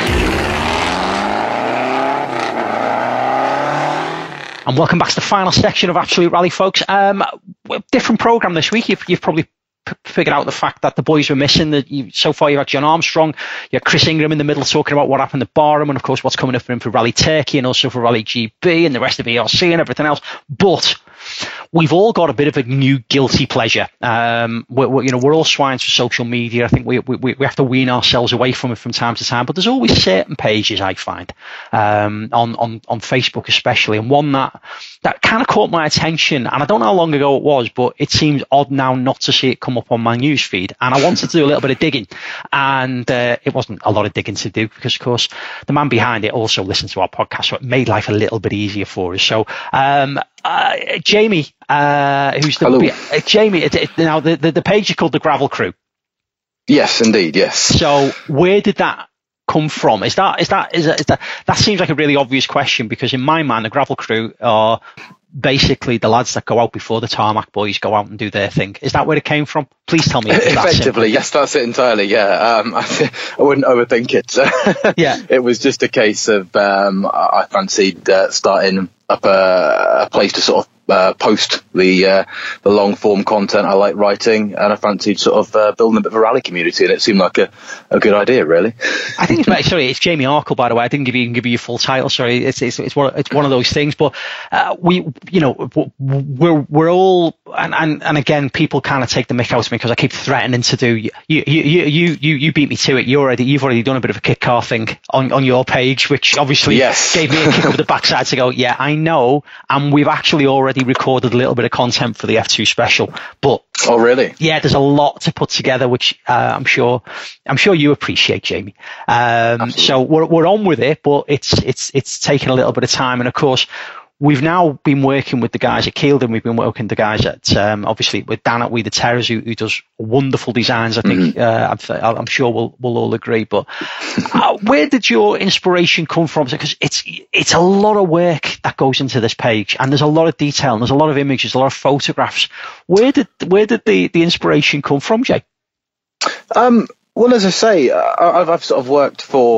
And welcome back to the final section of Absolute Rally, folks. Different programme this week. You've probably figured out the fact that the boys were missing. So far, you've had John Armstrong, you had Chris Ingram in the middle talking about what happened at Barham, and of course what's coming up for him for Rally Turkey and also for Rally GB and the rest of ERC and everything else. But we've all got a bit of a new guilty pleasure. We're all swines for social media. I think we have to wean ourselves away from it from time to time. But there's always certain pages I find on Facebook especially, and one that kind of caught my attention. And I don't know how long ago it was, but it seems odd now not to see it come up on my news feed. And I wanted to do a little bit of digging, and it wasn't a lot of digging to do because, of course, the man behind it also listens to our podcast, so it made life a little bit easier for us. So Jamie, who's the Jamie? Now the page is called the Gravel Crew. Yes, indeed. Yes. So where did that come from? That seems like a really obvious question, because in my mind the Gravel Crew are basically the lads that go out before the Tarmac boys go out and do their thing. Is that where it came from? Please tell me. Effectively, yes, that's it entirely. Yeah, I wouldn't overthink it. Yeah, it was just a case of I fancied starting up a place to sort of post the long form content I like writing, and I fancied sort of building a bit of a rally community, and it seemed like a good idea, really. I think it's Jamie Arkle, by the way. I didn't give you your full title. Sorry, it's one of those things. But we're all and again, people kind of take the mick out of me because I keep threatening to do. You beat me to it. You've already done a bit of a kick car thing on your page, which obviously gave me a kick up the backside to go, yeah, I know, and we've actually already recorded a little bit of content for the F2 special. But oh, really? Yeah, there's a lot to put together, which I'm sure you appreciate, Jamie. So we're on with it, but it's taken a little bit of time, and of course we've now been working with the guys at Kielder, and we've been working with the guys at obviously with Dan at We the Terrors, who does wonderful designs. I think I'm sure we'll all agree. But where did your inspiration come from? Because it's a lot of work that goes into this page, and there's a lot of detail, and there's a lot of images, a lot of photographs. Where did the inspiration come from, Jay? Well, as I say, I've sort of worked for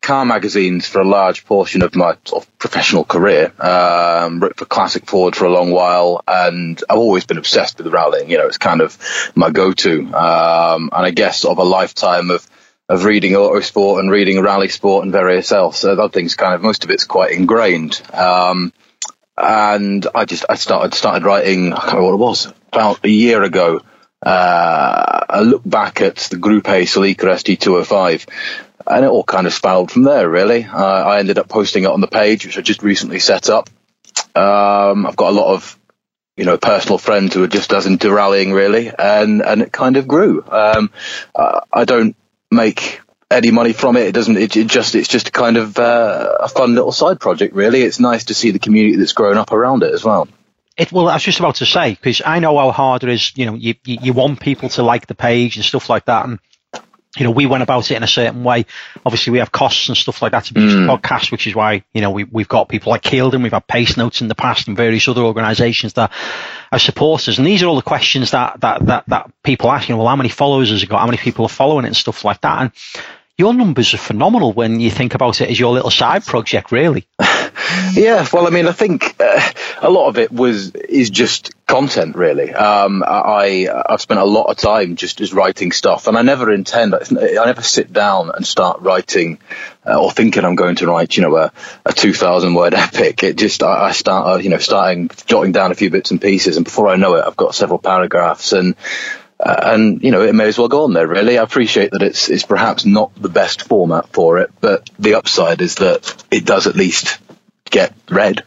car magazines for a large portion of my sort of professional career. Wrote for Classic Ford for a long while, and I've always been obsessed with rallying. It's kind of my go-to. And I guess sort of a lifetime of reading autosport and reading rally sport and various else. Other things, kind of most of it's quite ingrained. And I started writing, I can't remember what it was, about a year ago. I look back at the Group A Celica ST205, and it all kind of spiraled from there, really. I ended up posting it on the page, which I just recently set up. I've got a lot of, personal friends who are just as into rallying, really, and it kind of grew. I don't make any money from it. It's just kind of a fun little side project, really. It's nice to see the community that's grown up around it as well. Well, I was just about to say, because I know how hard it is. You want people to like the page and stuff like that, and we went about it in a certain way. Obviously, we have costs and stuff like that to produce the podcast, which is why we've got people like Keeldon, we've had Pace Notes in the past, and various other organisations that are supporters. And these are all the questions that people ask. Well, how many followers has it got? How many people are following it and stuff like that? And your numbers are phenomenal when you think about it as your little side project, really. Yeah, well, I mean, I think a lot of it is just content, really. I've spent a lot of time just writing stuff, and I never sit down and start writing or thinking I'm going to write, a 2,000 word epic. I start, jotting down a few bits and pieces, and before I know it, I've got several paragraphs, and it may as well go on there, really. I appreciate that it's perhaps not the best format for it, but the upside is that it does at least get read.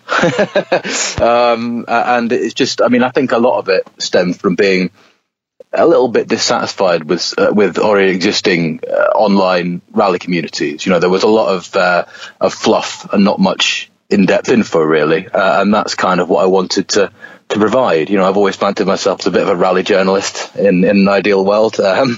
And it's just, I think a lot of it stems from being a little bit dissatisfied with already existing online rally communities. There was a lot of fluff and not much in-depth info, really, and that's kind of what I wanted to provide. I've always fancied myself as a bit of a rally journalist in an ideal world.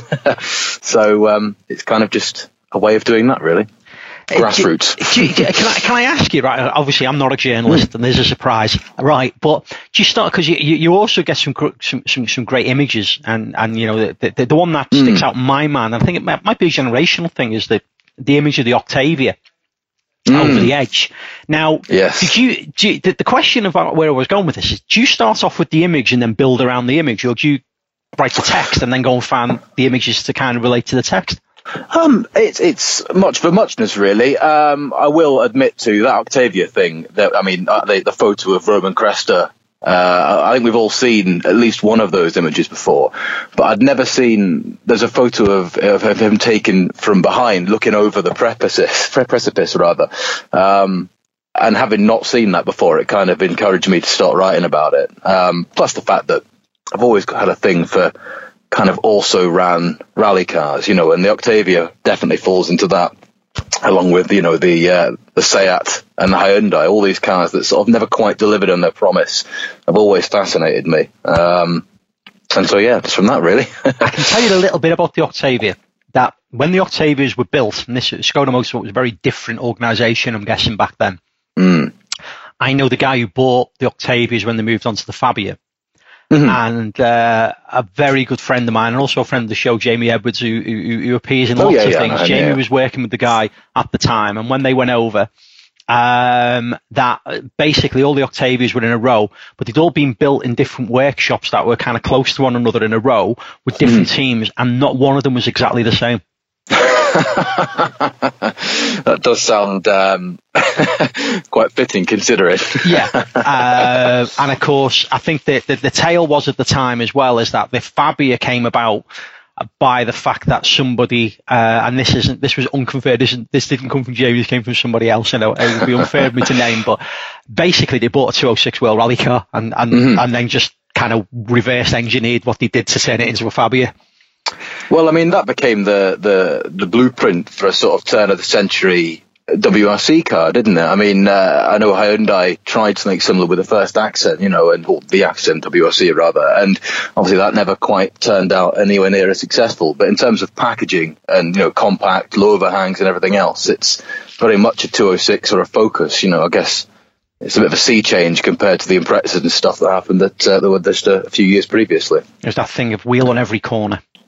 So it's kind of just a way of doing that, really. Grassroots. Can I ask you, right? Obviously, I'm not a journalist, and there's a surprise, right? But do you start, because you also get some great images, and the one that sticks out in my mind, I think it might be a generational thing, is the image of the Octavia over the edge. Now, yes. The question about where I was going with this is, do you start off with the image and then build around the image, or do you write the text and then go and find the images to kind of relate to the text? It's much for muchness, really. I will admit to that Octavia thing that, the photo of Roman Cresta, I think we've all seen at least one of those images before, but I'd never seen, there's a photo of him taken from behind looking over the precipice rather. And having not seen that before, it kind of encouraged me to start writing about it. Plus the fact that I've always had a thing for kind of also ran rally cars, and the Octavia definitely falls into that, along with, the Seat and the Hyundai, all these cars that sort of never quite delivered on their promise have always fascinated me. And so, yeah, it's from that, really. I can tell you a little bit about the Octavia, that when the Octavias were built, and Skoda Motorsport was a very different organisation, I'm guessing, back then. I know the guy who bought the Octavias when they moved on to the Fabia. And a very good friend of mine, and also a friend of the show, Jamie Edwards, who appears in lots of things. Jamie was working with the guy at the time, and when they went over, that basically all the Octavias were in a row, but they'd all been built in different workshops that were kind of close to one another in a row with different teams, and not one of them was exactly the same. That does sound quite fitting, considering. Yeah, and of course, I think that the tale was at the time as well is that the Fabia came about by the fact that somebody, and this was unconfirmed. This didn't come from Jamie. This came from somebody else. It would be unfair of me to name, but basically they bought a 206 World Rally car and then just kind of reverse engineered what they did to turn it into a Fabia. Well, that became the blueprint for a sort of turn of the century WRC car, didn't it? I know Hyundai tried something similar with the first Accent, or the Accent WRC rather, and obviously that never quite turned out anywhere near as successful. But in terms of packaging and, compact, low overhangs and everything else, it's very much a 206 or a Focus. I guess it's a bit of a sea change compared to the Imprezas and stuff that happened that there were just a few years previously. There's that thing of wheel on every corner.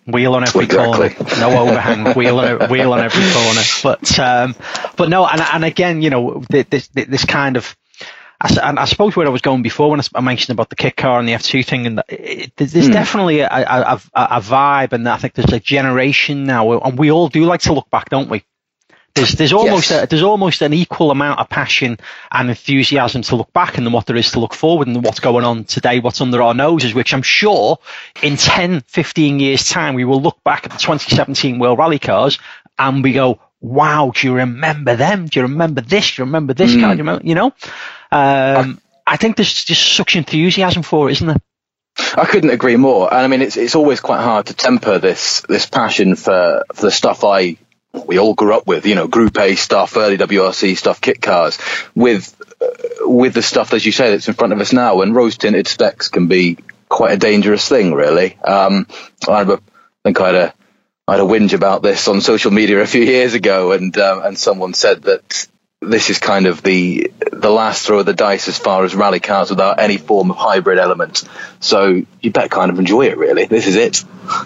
Wheel on every corner, no overhang. Wheel on every corner. But no, and again, you know, this kind of. I suppose where I was going before when I mentioned about the kit car and the F2 thing, and there's definitely a vibe, and I think there's a generation now, and we all do like to look back, don't we? There's almost an equal amount of passion and enthusiasm to look back than what there is to look forward, and what's going on today, what's under our noses, which I'm sure in 10, 15 years time we will look back at the 2017 World Rally cars and we go, wow, do you remember them? Do you remember this? Do you remember this car? You know? I think there's just such enthusiasm for it, isn't there? I couldn't agree more. And I mean, it's always quite hard to temper this passion for the stuff we all grew up with, you know, Group A stuff, early WRC stuff, kit cars, with the stuff, as you say, that's in front of us now. And rose-tinted specs can be quite a dangerous thing, really. I think I had a whinge about this on social media a few years ago, and someone said that this is kind of the last throw of the dice as far as rally cars without any form of hybrid element. So you better kind of enjoy it, really. This is it.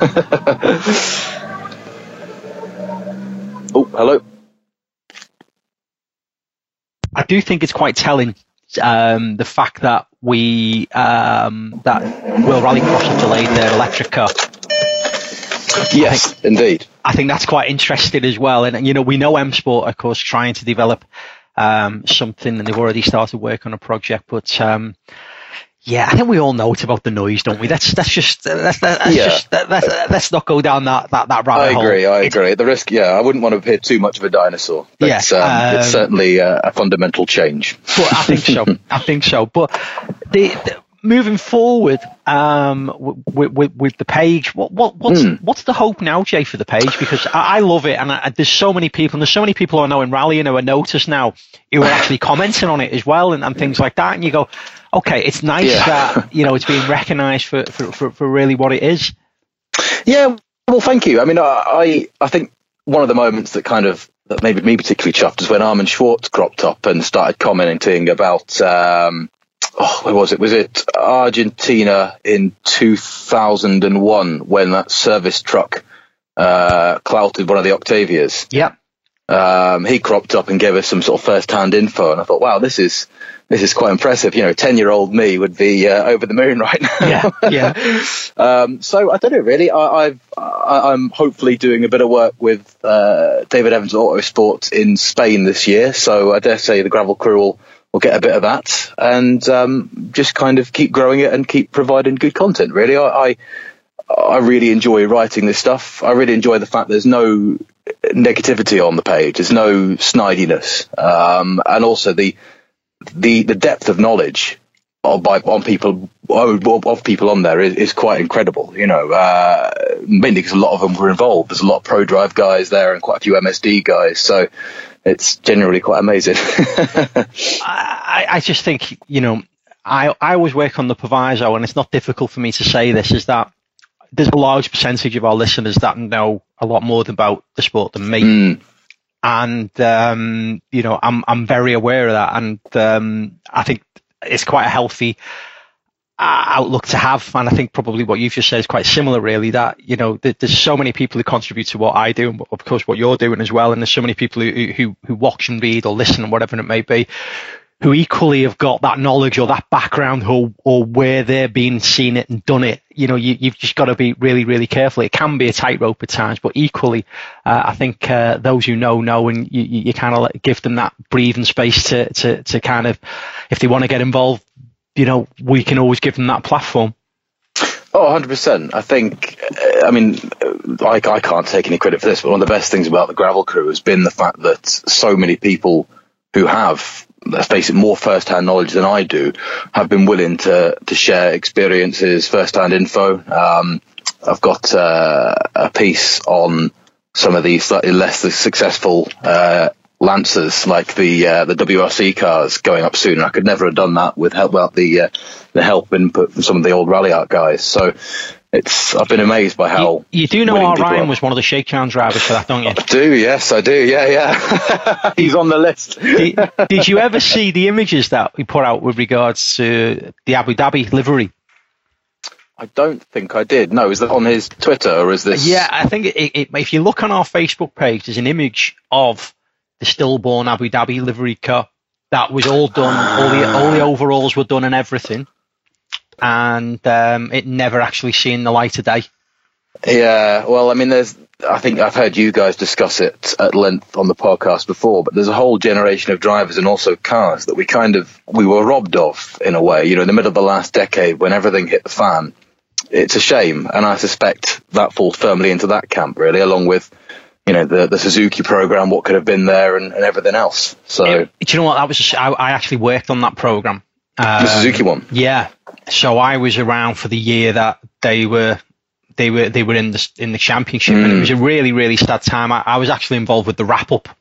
Oh, hello. I do think it's quite telling, the fact that that World Rallycross have delayed their electric car. Yes, indeed. I think that's quite interesting as well. And, you know, we know M Sport, of course, trying to develop something, and they've already started work on a project. But yeah, I think we all know it's about the noise, don't we? Let's not go down that rabbit hole. I agree. The risk, I wouldn't want to appear too much of a dinosaur. But, it's certainly a fundamental change. But I think so. But moving forward, with the page, what's the hope now, Jay, for the page? Because I love it, and there's so many people I know in rallying who I notice now who are actually commenting on it as well, and things like that. And you go, okay, it's nice that, you know, it's being recognised for really what it is. Yeah, well, thank you. I mean, I think one of the moments that made me particularly chuffed is when Armin Schwartz cropped up and started commenting about. Where was it? Was it Argentina in 2001 when that service truck clouted one of the Octavias? Yeah. He cropped up and gave us some sort of first-hand info, and I thought, wow, this is quite impressive. You know, 10-year-old me would be over the moon right now. Yeah. So I don't know, really. I'm hopefully doing a bit of work with David Evans Autosport in Spain this year, so I dare say the Gravel Crew will get a bit of that, and just kind of keep growing it and keep providing good content, really. I really enjoy writing this stuff. I really enjoy the fact there's no negativity on the page. There's no snidiness. And also the depth of knowledge of people on there is quite incredible, you know, mainly because a lot of them were involved. There's a lot of Pro Drive guys there and quite a few MSD guys. So it's generally quite amazing. I just think, you know, I always work on the proviso, and it's not difficult for me to say this, is that there's a large percentage of our listeners that know a lot more about the sport than me. And, you know, I'm very aware of that. And I think it's quite a healthy outlook to have. And I think probably what you've just said is quite similar, really, that, you know, there's so many people who contribute to what I do, and of course what you're doing as well. And there's so many people who watch and read or listen, whatever it may be, who equally have got that knowledge or that background or where they're being seen it and done it. You know, you've just got to be really, really careful. It can be a tightrope at times, but equally, I think those who know, and you kind of give them that breathing space to kind of, if they want to get involved, you know, we can always give them that platform. Oh, 100%. I think, I mean, I can't take any credit for this, but one of the best things about the Gravel Crew has been the fact that so many people who have, let's face it, more first-hand knowledge than I do, have been willing to share experiences, first-hand info. I've got a piece on some of these slightly less successful Lancers, like the WRC cars going up soon. I could never have done that without the help input from some of the old Rally Art guys. So I've been amazed by how you do know our Ryan was one of the shakedown drivers for that, don't you? I do, yes, I do. Yeah. He's on the list. Did you ever see the images that we put out with regards to the Abu Dhabi livery? I don't think I did. No, is that on his Twitter or is this? Yeah, I think if you look on our Facebook page, there's an image of the stillborn Abu Dhabi livery car that was all done. All the overalls were done and everything, and it never actually seen the light of day. Yeah, well, I mean, I think I've heard you guys discuss it at length on the podcast before, but there's a whole generation of drivers and also cars that we were robbed of in a way. You know, in the middle of the last decade when everything hit the fan, it's a shame. And I suspect that falls firmly into that camp, really, along with, you know, the Suzuki program, what could have been there and everything else. So, do you know what? I actually worked on that program. The Suzuki one. Yeah. So I was around for the year that they were in the championship, and it was a really, really sad time. I was actually involved with the wrap up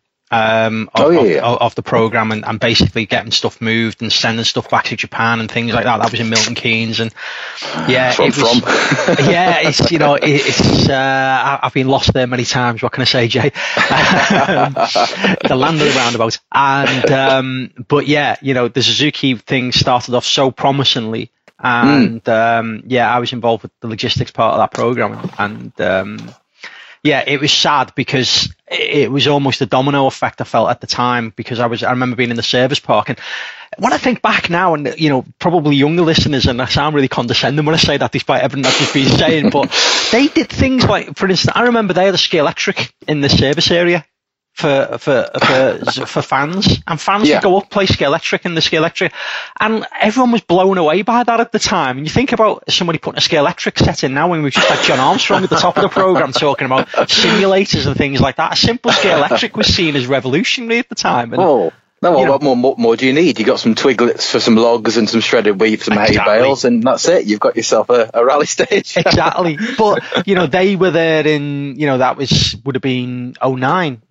of the program and basically getting stuff moved and sending stuff back to Japan and things like that. That was in Milton Keynes, and yeah, it's, you know, I've been lost there many times. What can I say, Jay? The land of the roundabout, and but yeah, you know, the Suzuki thing started off so promisingly. And I was involved with the logistics part of that program, and it was sad because it was almost a domino effect I felt at the time, because I remember being in the service park, and when I think back now, and you know, probably younger listeners, and I sound really condescending when I say that despite everything I've just been saying, but they did things like, for instance, I remember they had a Ski Electric in the service area for fans, and fans would go up, play Ski Electric in the Ski Electric, and everyone was blown away by that at the time. And you think about somebody putting a Ski Electric set in now, when we've just had John Armstrong at the top of the program talking about simulators and things like that. A simple Ski Electric was seen as revolutionary at the time. And, what more do you need? You got some twiglets for some logs and some shredded wheat, some hay bales, and that's it. You've got yourself a rally stage. Exactly. But you know, they were there in, you know, would have been 09.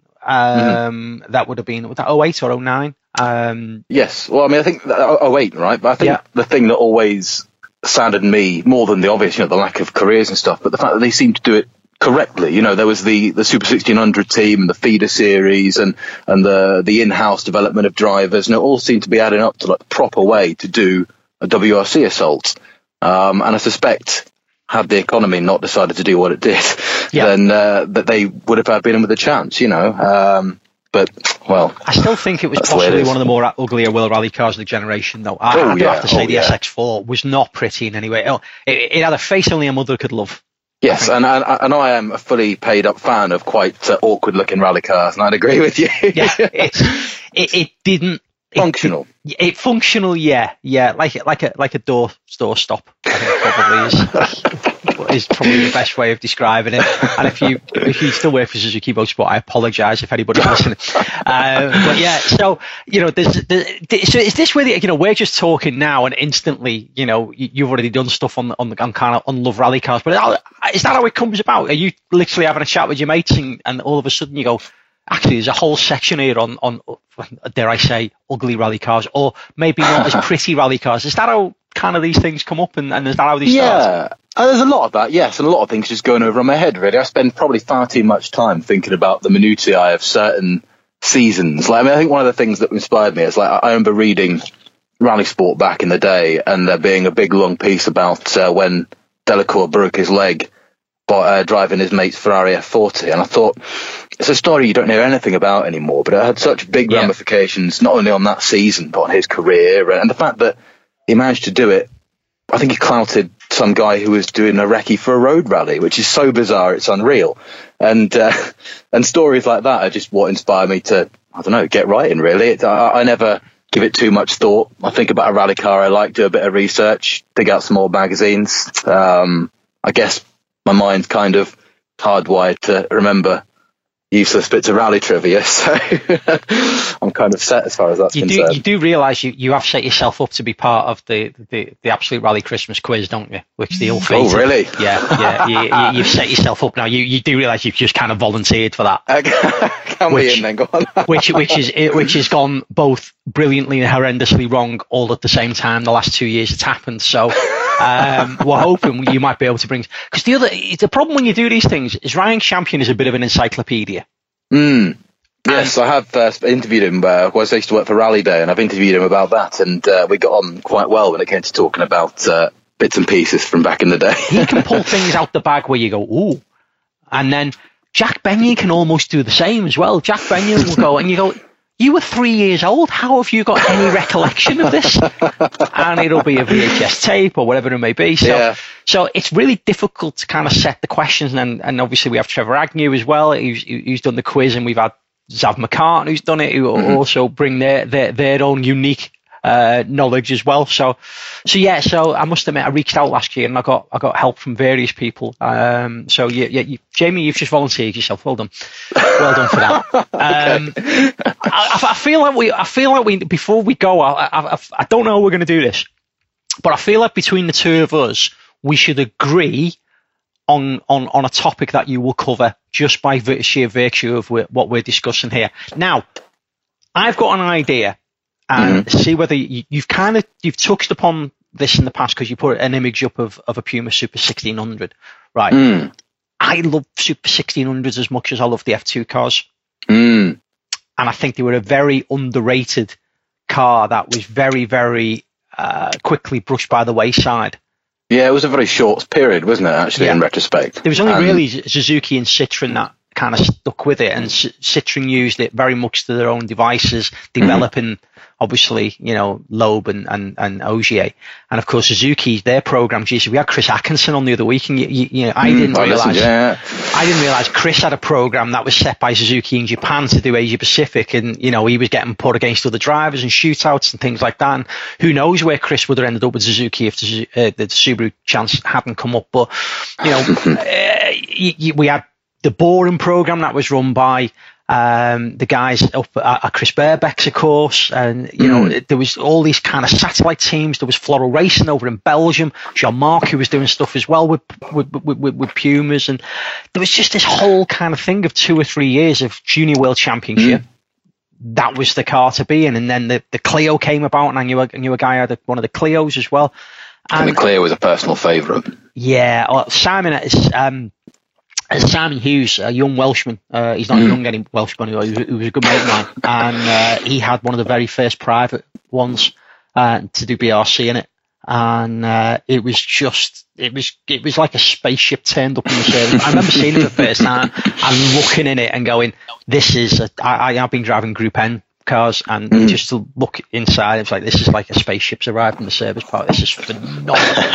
That would have been 08 or 09. Yes. Well, I mean, I think 08, right? But I think the thing that always saddened me more than the obvious, you know, the lack of careers and stuff, but the fact that they seemed to do it correctly. You know, there was the Super 1600 team, the feeder series, and the in-house development of drivers, and it all seemed to be adding up to like the proper way to do a WRC assault. And I suspect, had the economy not decided to do what it did, then that they would have been in with a chance, you know. But, well, I still think it was possibly one of the more uglier World Rally cars of the generation, though. I do have to say the SX4 was not pretty in any way. It had a face only a mother could love. Yes, and I am a fully paid up fan of quite awkward looking rally cars, and I'd agree with you. Yeah, it didn't. Functional. Functional, yeah, like a door stop. I think probably is probably the best way of describing it. And if you still work for Suzuki Motorsport, I apologise if anybody's listening. But yeah, so you know, so is this where you know, we're just talking now, and instantly, you know, you've already done stuff on kind of on Love Rally Cars, but is that how it comes about? Are you literally having a chat with your mates, and all of a sudden you go, actually, there's a whole section here on, dare I say, ugly rally cars, or maybe not as pretty rally cars. Is that how kind of these things come up, and is that how they start? Yeah, there's a lot of that, yes, and a lot of things just going over on my head, really. I spend probably far too much time thinking about the minutiae of certain seasons. Like, I mean, I think one of the things that inspired me is, like, I remember reading Rally Sport back in the day, and there being a big long piece about when Delacour broke his leg by driving his mate's Ferrari F40, and I thought, it's a story you don't know anything about anymore, but it had such big ramifications, not only on that season, but on his career, and the fact that he managed to do it. I think he clouted some guy who was doing a recce for a road rally, which is so bizarre, it's unreal. And stories like that are just what inspire me to, I don't know, get writing, really. I never give it too much thought. I think about a rally car I like, do a bit of research, dig out some old magazines. I guess my mind's kind of hardwired to remember useless bits of rally trivia, so I'm kind of set as far as that's concerned. You do realise you have set yourself up to be part of the Absolute Rally Christmas quiz, don't you? Which the ill fated. Oh, really? Yeah. You've set yourself up now. You do realise you've just kind of volunteered for that. Can we in then? Go on. which has gone both brilliantly and horrendously wrong all at the same time. The last 2 years it's happened. So we're hoping you might be able to bring, because the problem when you do these things is Ryan Champion is a bit of an encyclopedia. Yes, I have interviewed him. I used to work for Rally Day, and I've interviewed him about that, and we got on quite well when it came to talking about bits and pieces from back in the day. He can pull things out the bag where you go, ooh. And then Jack Benyon can almost do the same as well. Jack Benyon will go, and you go, you were 3 years old. How have you got any recollection of this? And it'll be a VHS tape or whatever it may be. So it's really difficult to kind of set the questions. And obviously we have Trevor Agnew as well, who's done the quiz, and we've had Zav McCartan who's done it, who also bring their own unique knowledge as well. So I must admit, I reached out last year and I got help from various people. So Jamie, you've just volunteered yourself. Well done for that. I feel like we before we go, I don't know how we're going to do this, but I feel like between the two of us, we should agree on a topic that you will cover just by sheer virtue of what we're discussing here. Now, I've got an idea. And see whether you've touched upon this in the past, because you put an image up of a Puma Super 1600, right? I love Super 1600s as much as I love the F2 cars. And I think they were a very underrated car that was very, very quickly brushed by the wayside. Yeah, it was a very short period, wasn't it, actually, in retrospect? There was only really Suzuki and Citroen that kind of stuck with it, and Citroen used it very much to their own devices, developing obviously, Loeb and Ogier, and of course Suzuki, their program. Geez, we had Chris Atkinson on the other week, and I didn't realize Chris had a program that was set by Suzuki in Japan to do Asia Pacific, and he was getting put against other drivers and shootouts and things like that. And who knows where Chris would have ended up with Suzuki if the Subaru chance hadn't come up. But we had the Boring program that was run by the guys up at Chris Baerbeck's, of course, and there was all these kind of satellite teams. There was Floral Racing over in Belgium, Jean-Marc, who was doing stuff as well with Pumas, and there was just this whole kind of thing of 2 or 3 years of Junior World Championship. That was the car to be in, and then the Clio came about, and I knew a guy had one of the Clios as well. And the Clio was a personal favourite. Yeah, Simon Hughes, a young Welshman, he's not young any Welshman, he was a good mate of mine, and he had one of the very first private ones to do BRC in it, and it was like a spaceship turned up in the service. I remember seeing it the first time and looking in it and going, I've been driving Group N cars, and just to look inside, it's like, this is like a spaceship's arrived in the service park. This is phenomenal.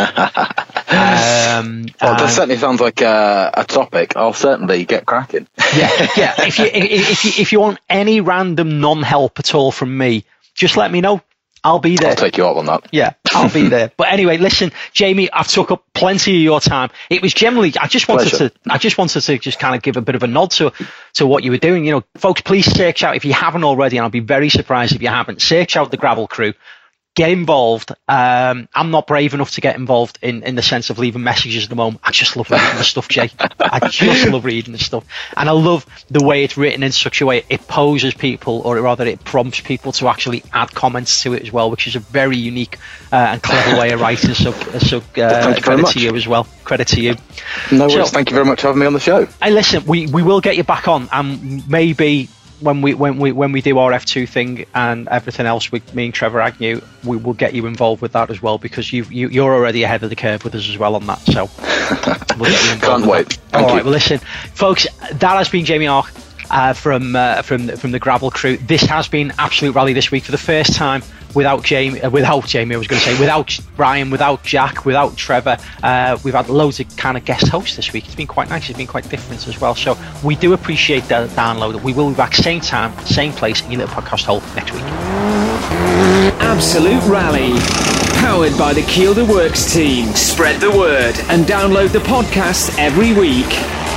Well, that certainly sounds like a topic. I'll certainly get cracking. Yeah. If you want any random non-help at all from me, just let me know. I'll be there. I'll take you up on that. Yeah, I'll be there. But anyway, listen, Jamie, I've took up plenty of your time. It was generally, I just wanted to just kind of give a bit of a nod to what you were doing. Folks, please search out, if you haven't already, and I'll be very surprised if you haven't, search out the Gravel Crew. Get involved. I'm not brave enough to get involved in the sense of leaving messages at the moment. I just love reading the stuff, Jay. I just love reading the stuff. And I love the way it's written in such a way it poses people, or rather it prompts people to actually add comments to it as well, which is a very unique and clever way of writing. So credit to you as well. Credit to you. No worries. Thank you very much for having me on the show. Hey, listen, we will get you back on, and maybe when we do our F2 thing and everything else with me and Trevor Agnew, we will get you involved with that as well, because you're already ahead of the curve with us as well on that. So we'll get you involved. Can't wait. All right. Well, listen, folks, that has been Jamie Ark from the Gravel Crew. This has been Absolute Rally this week for the first time without Jamie. I was going to say without Brian, without Jack, without Trevor. We've had loads of kind of guest hosts this week. It's been quite nice. It's been quite different as well. So we do appreciate the download. We will be back same time, same place in your little podcast hole next week. Absolute Rally, powered by the Kielder Works team. Spread the word and download the podcast every week.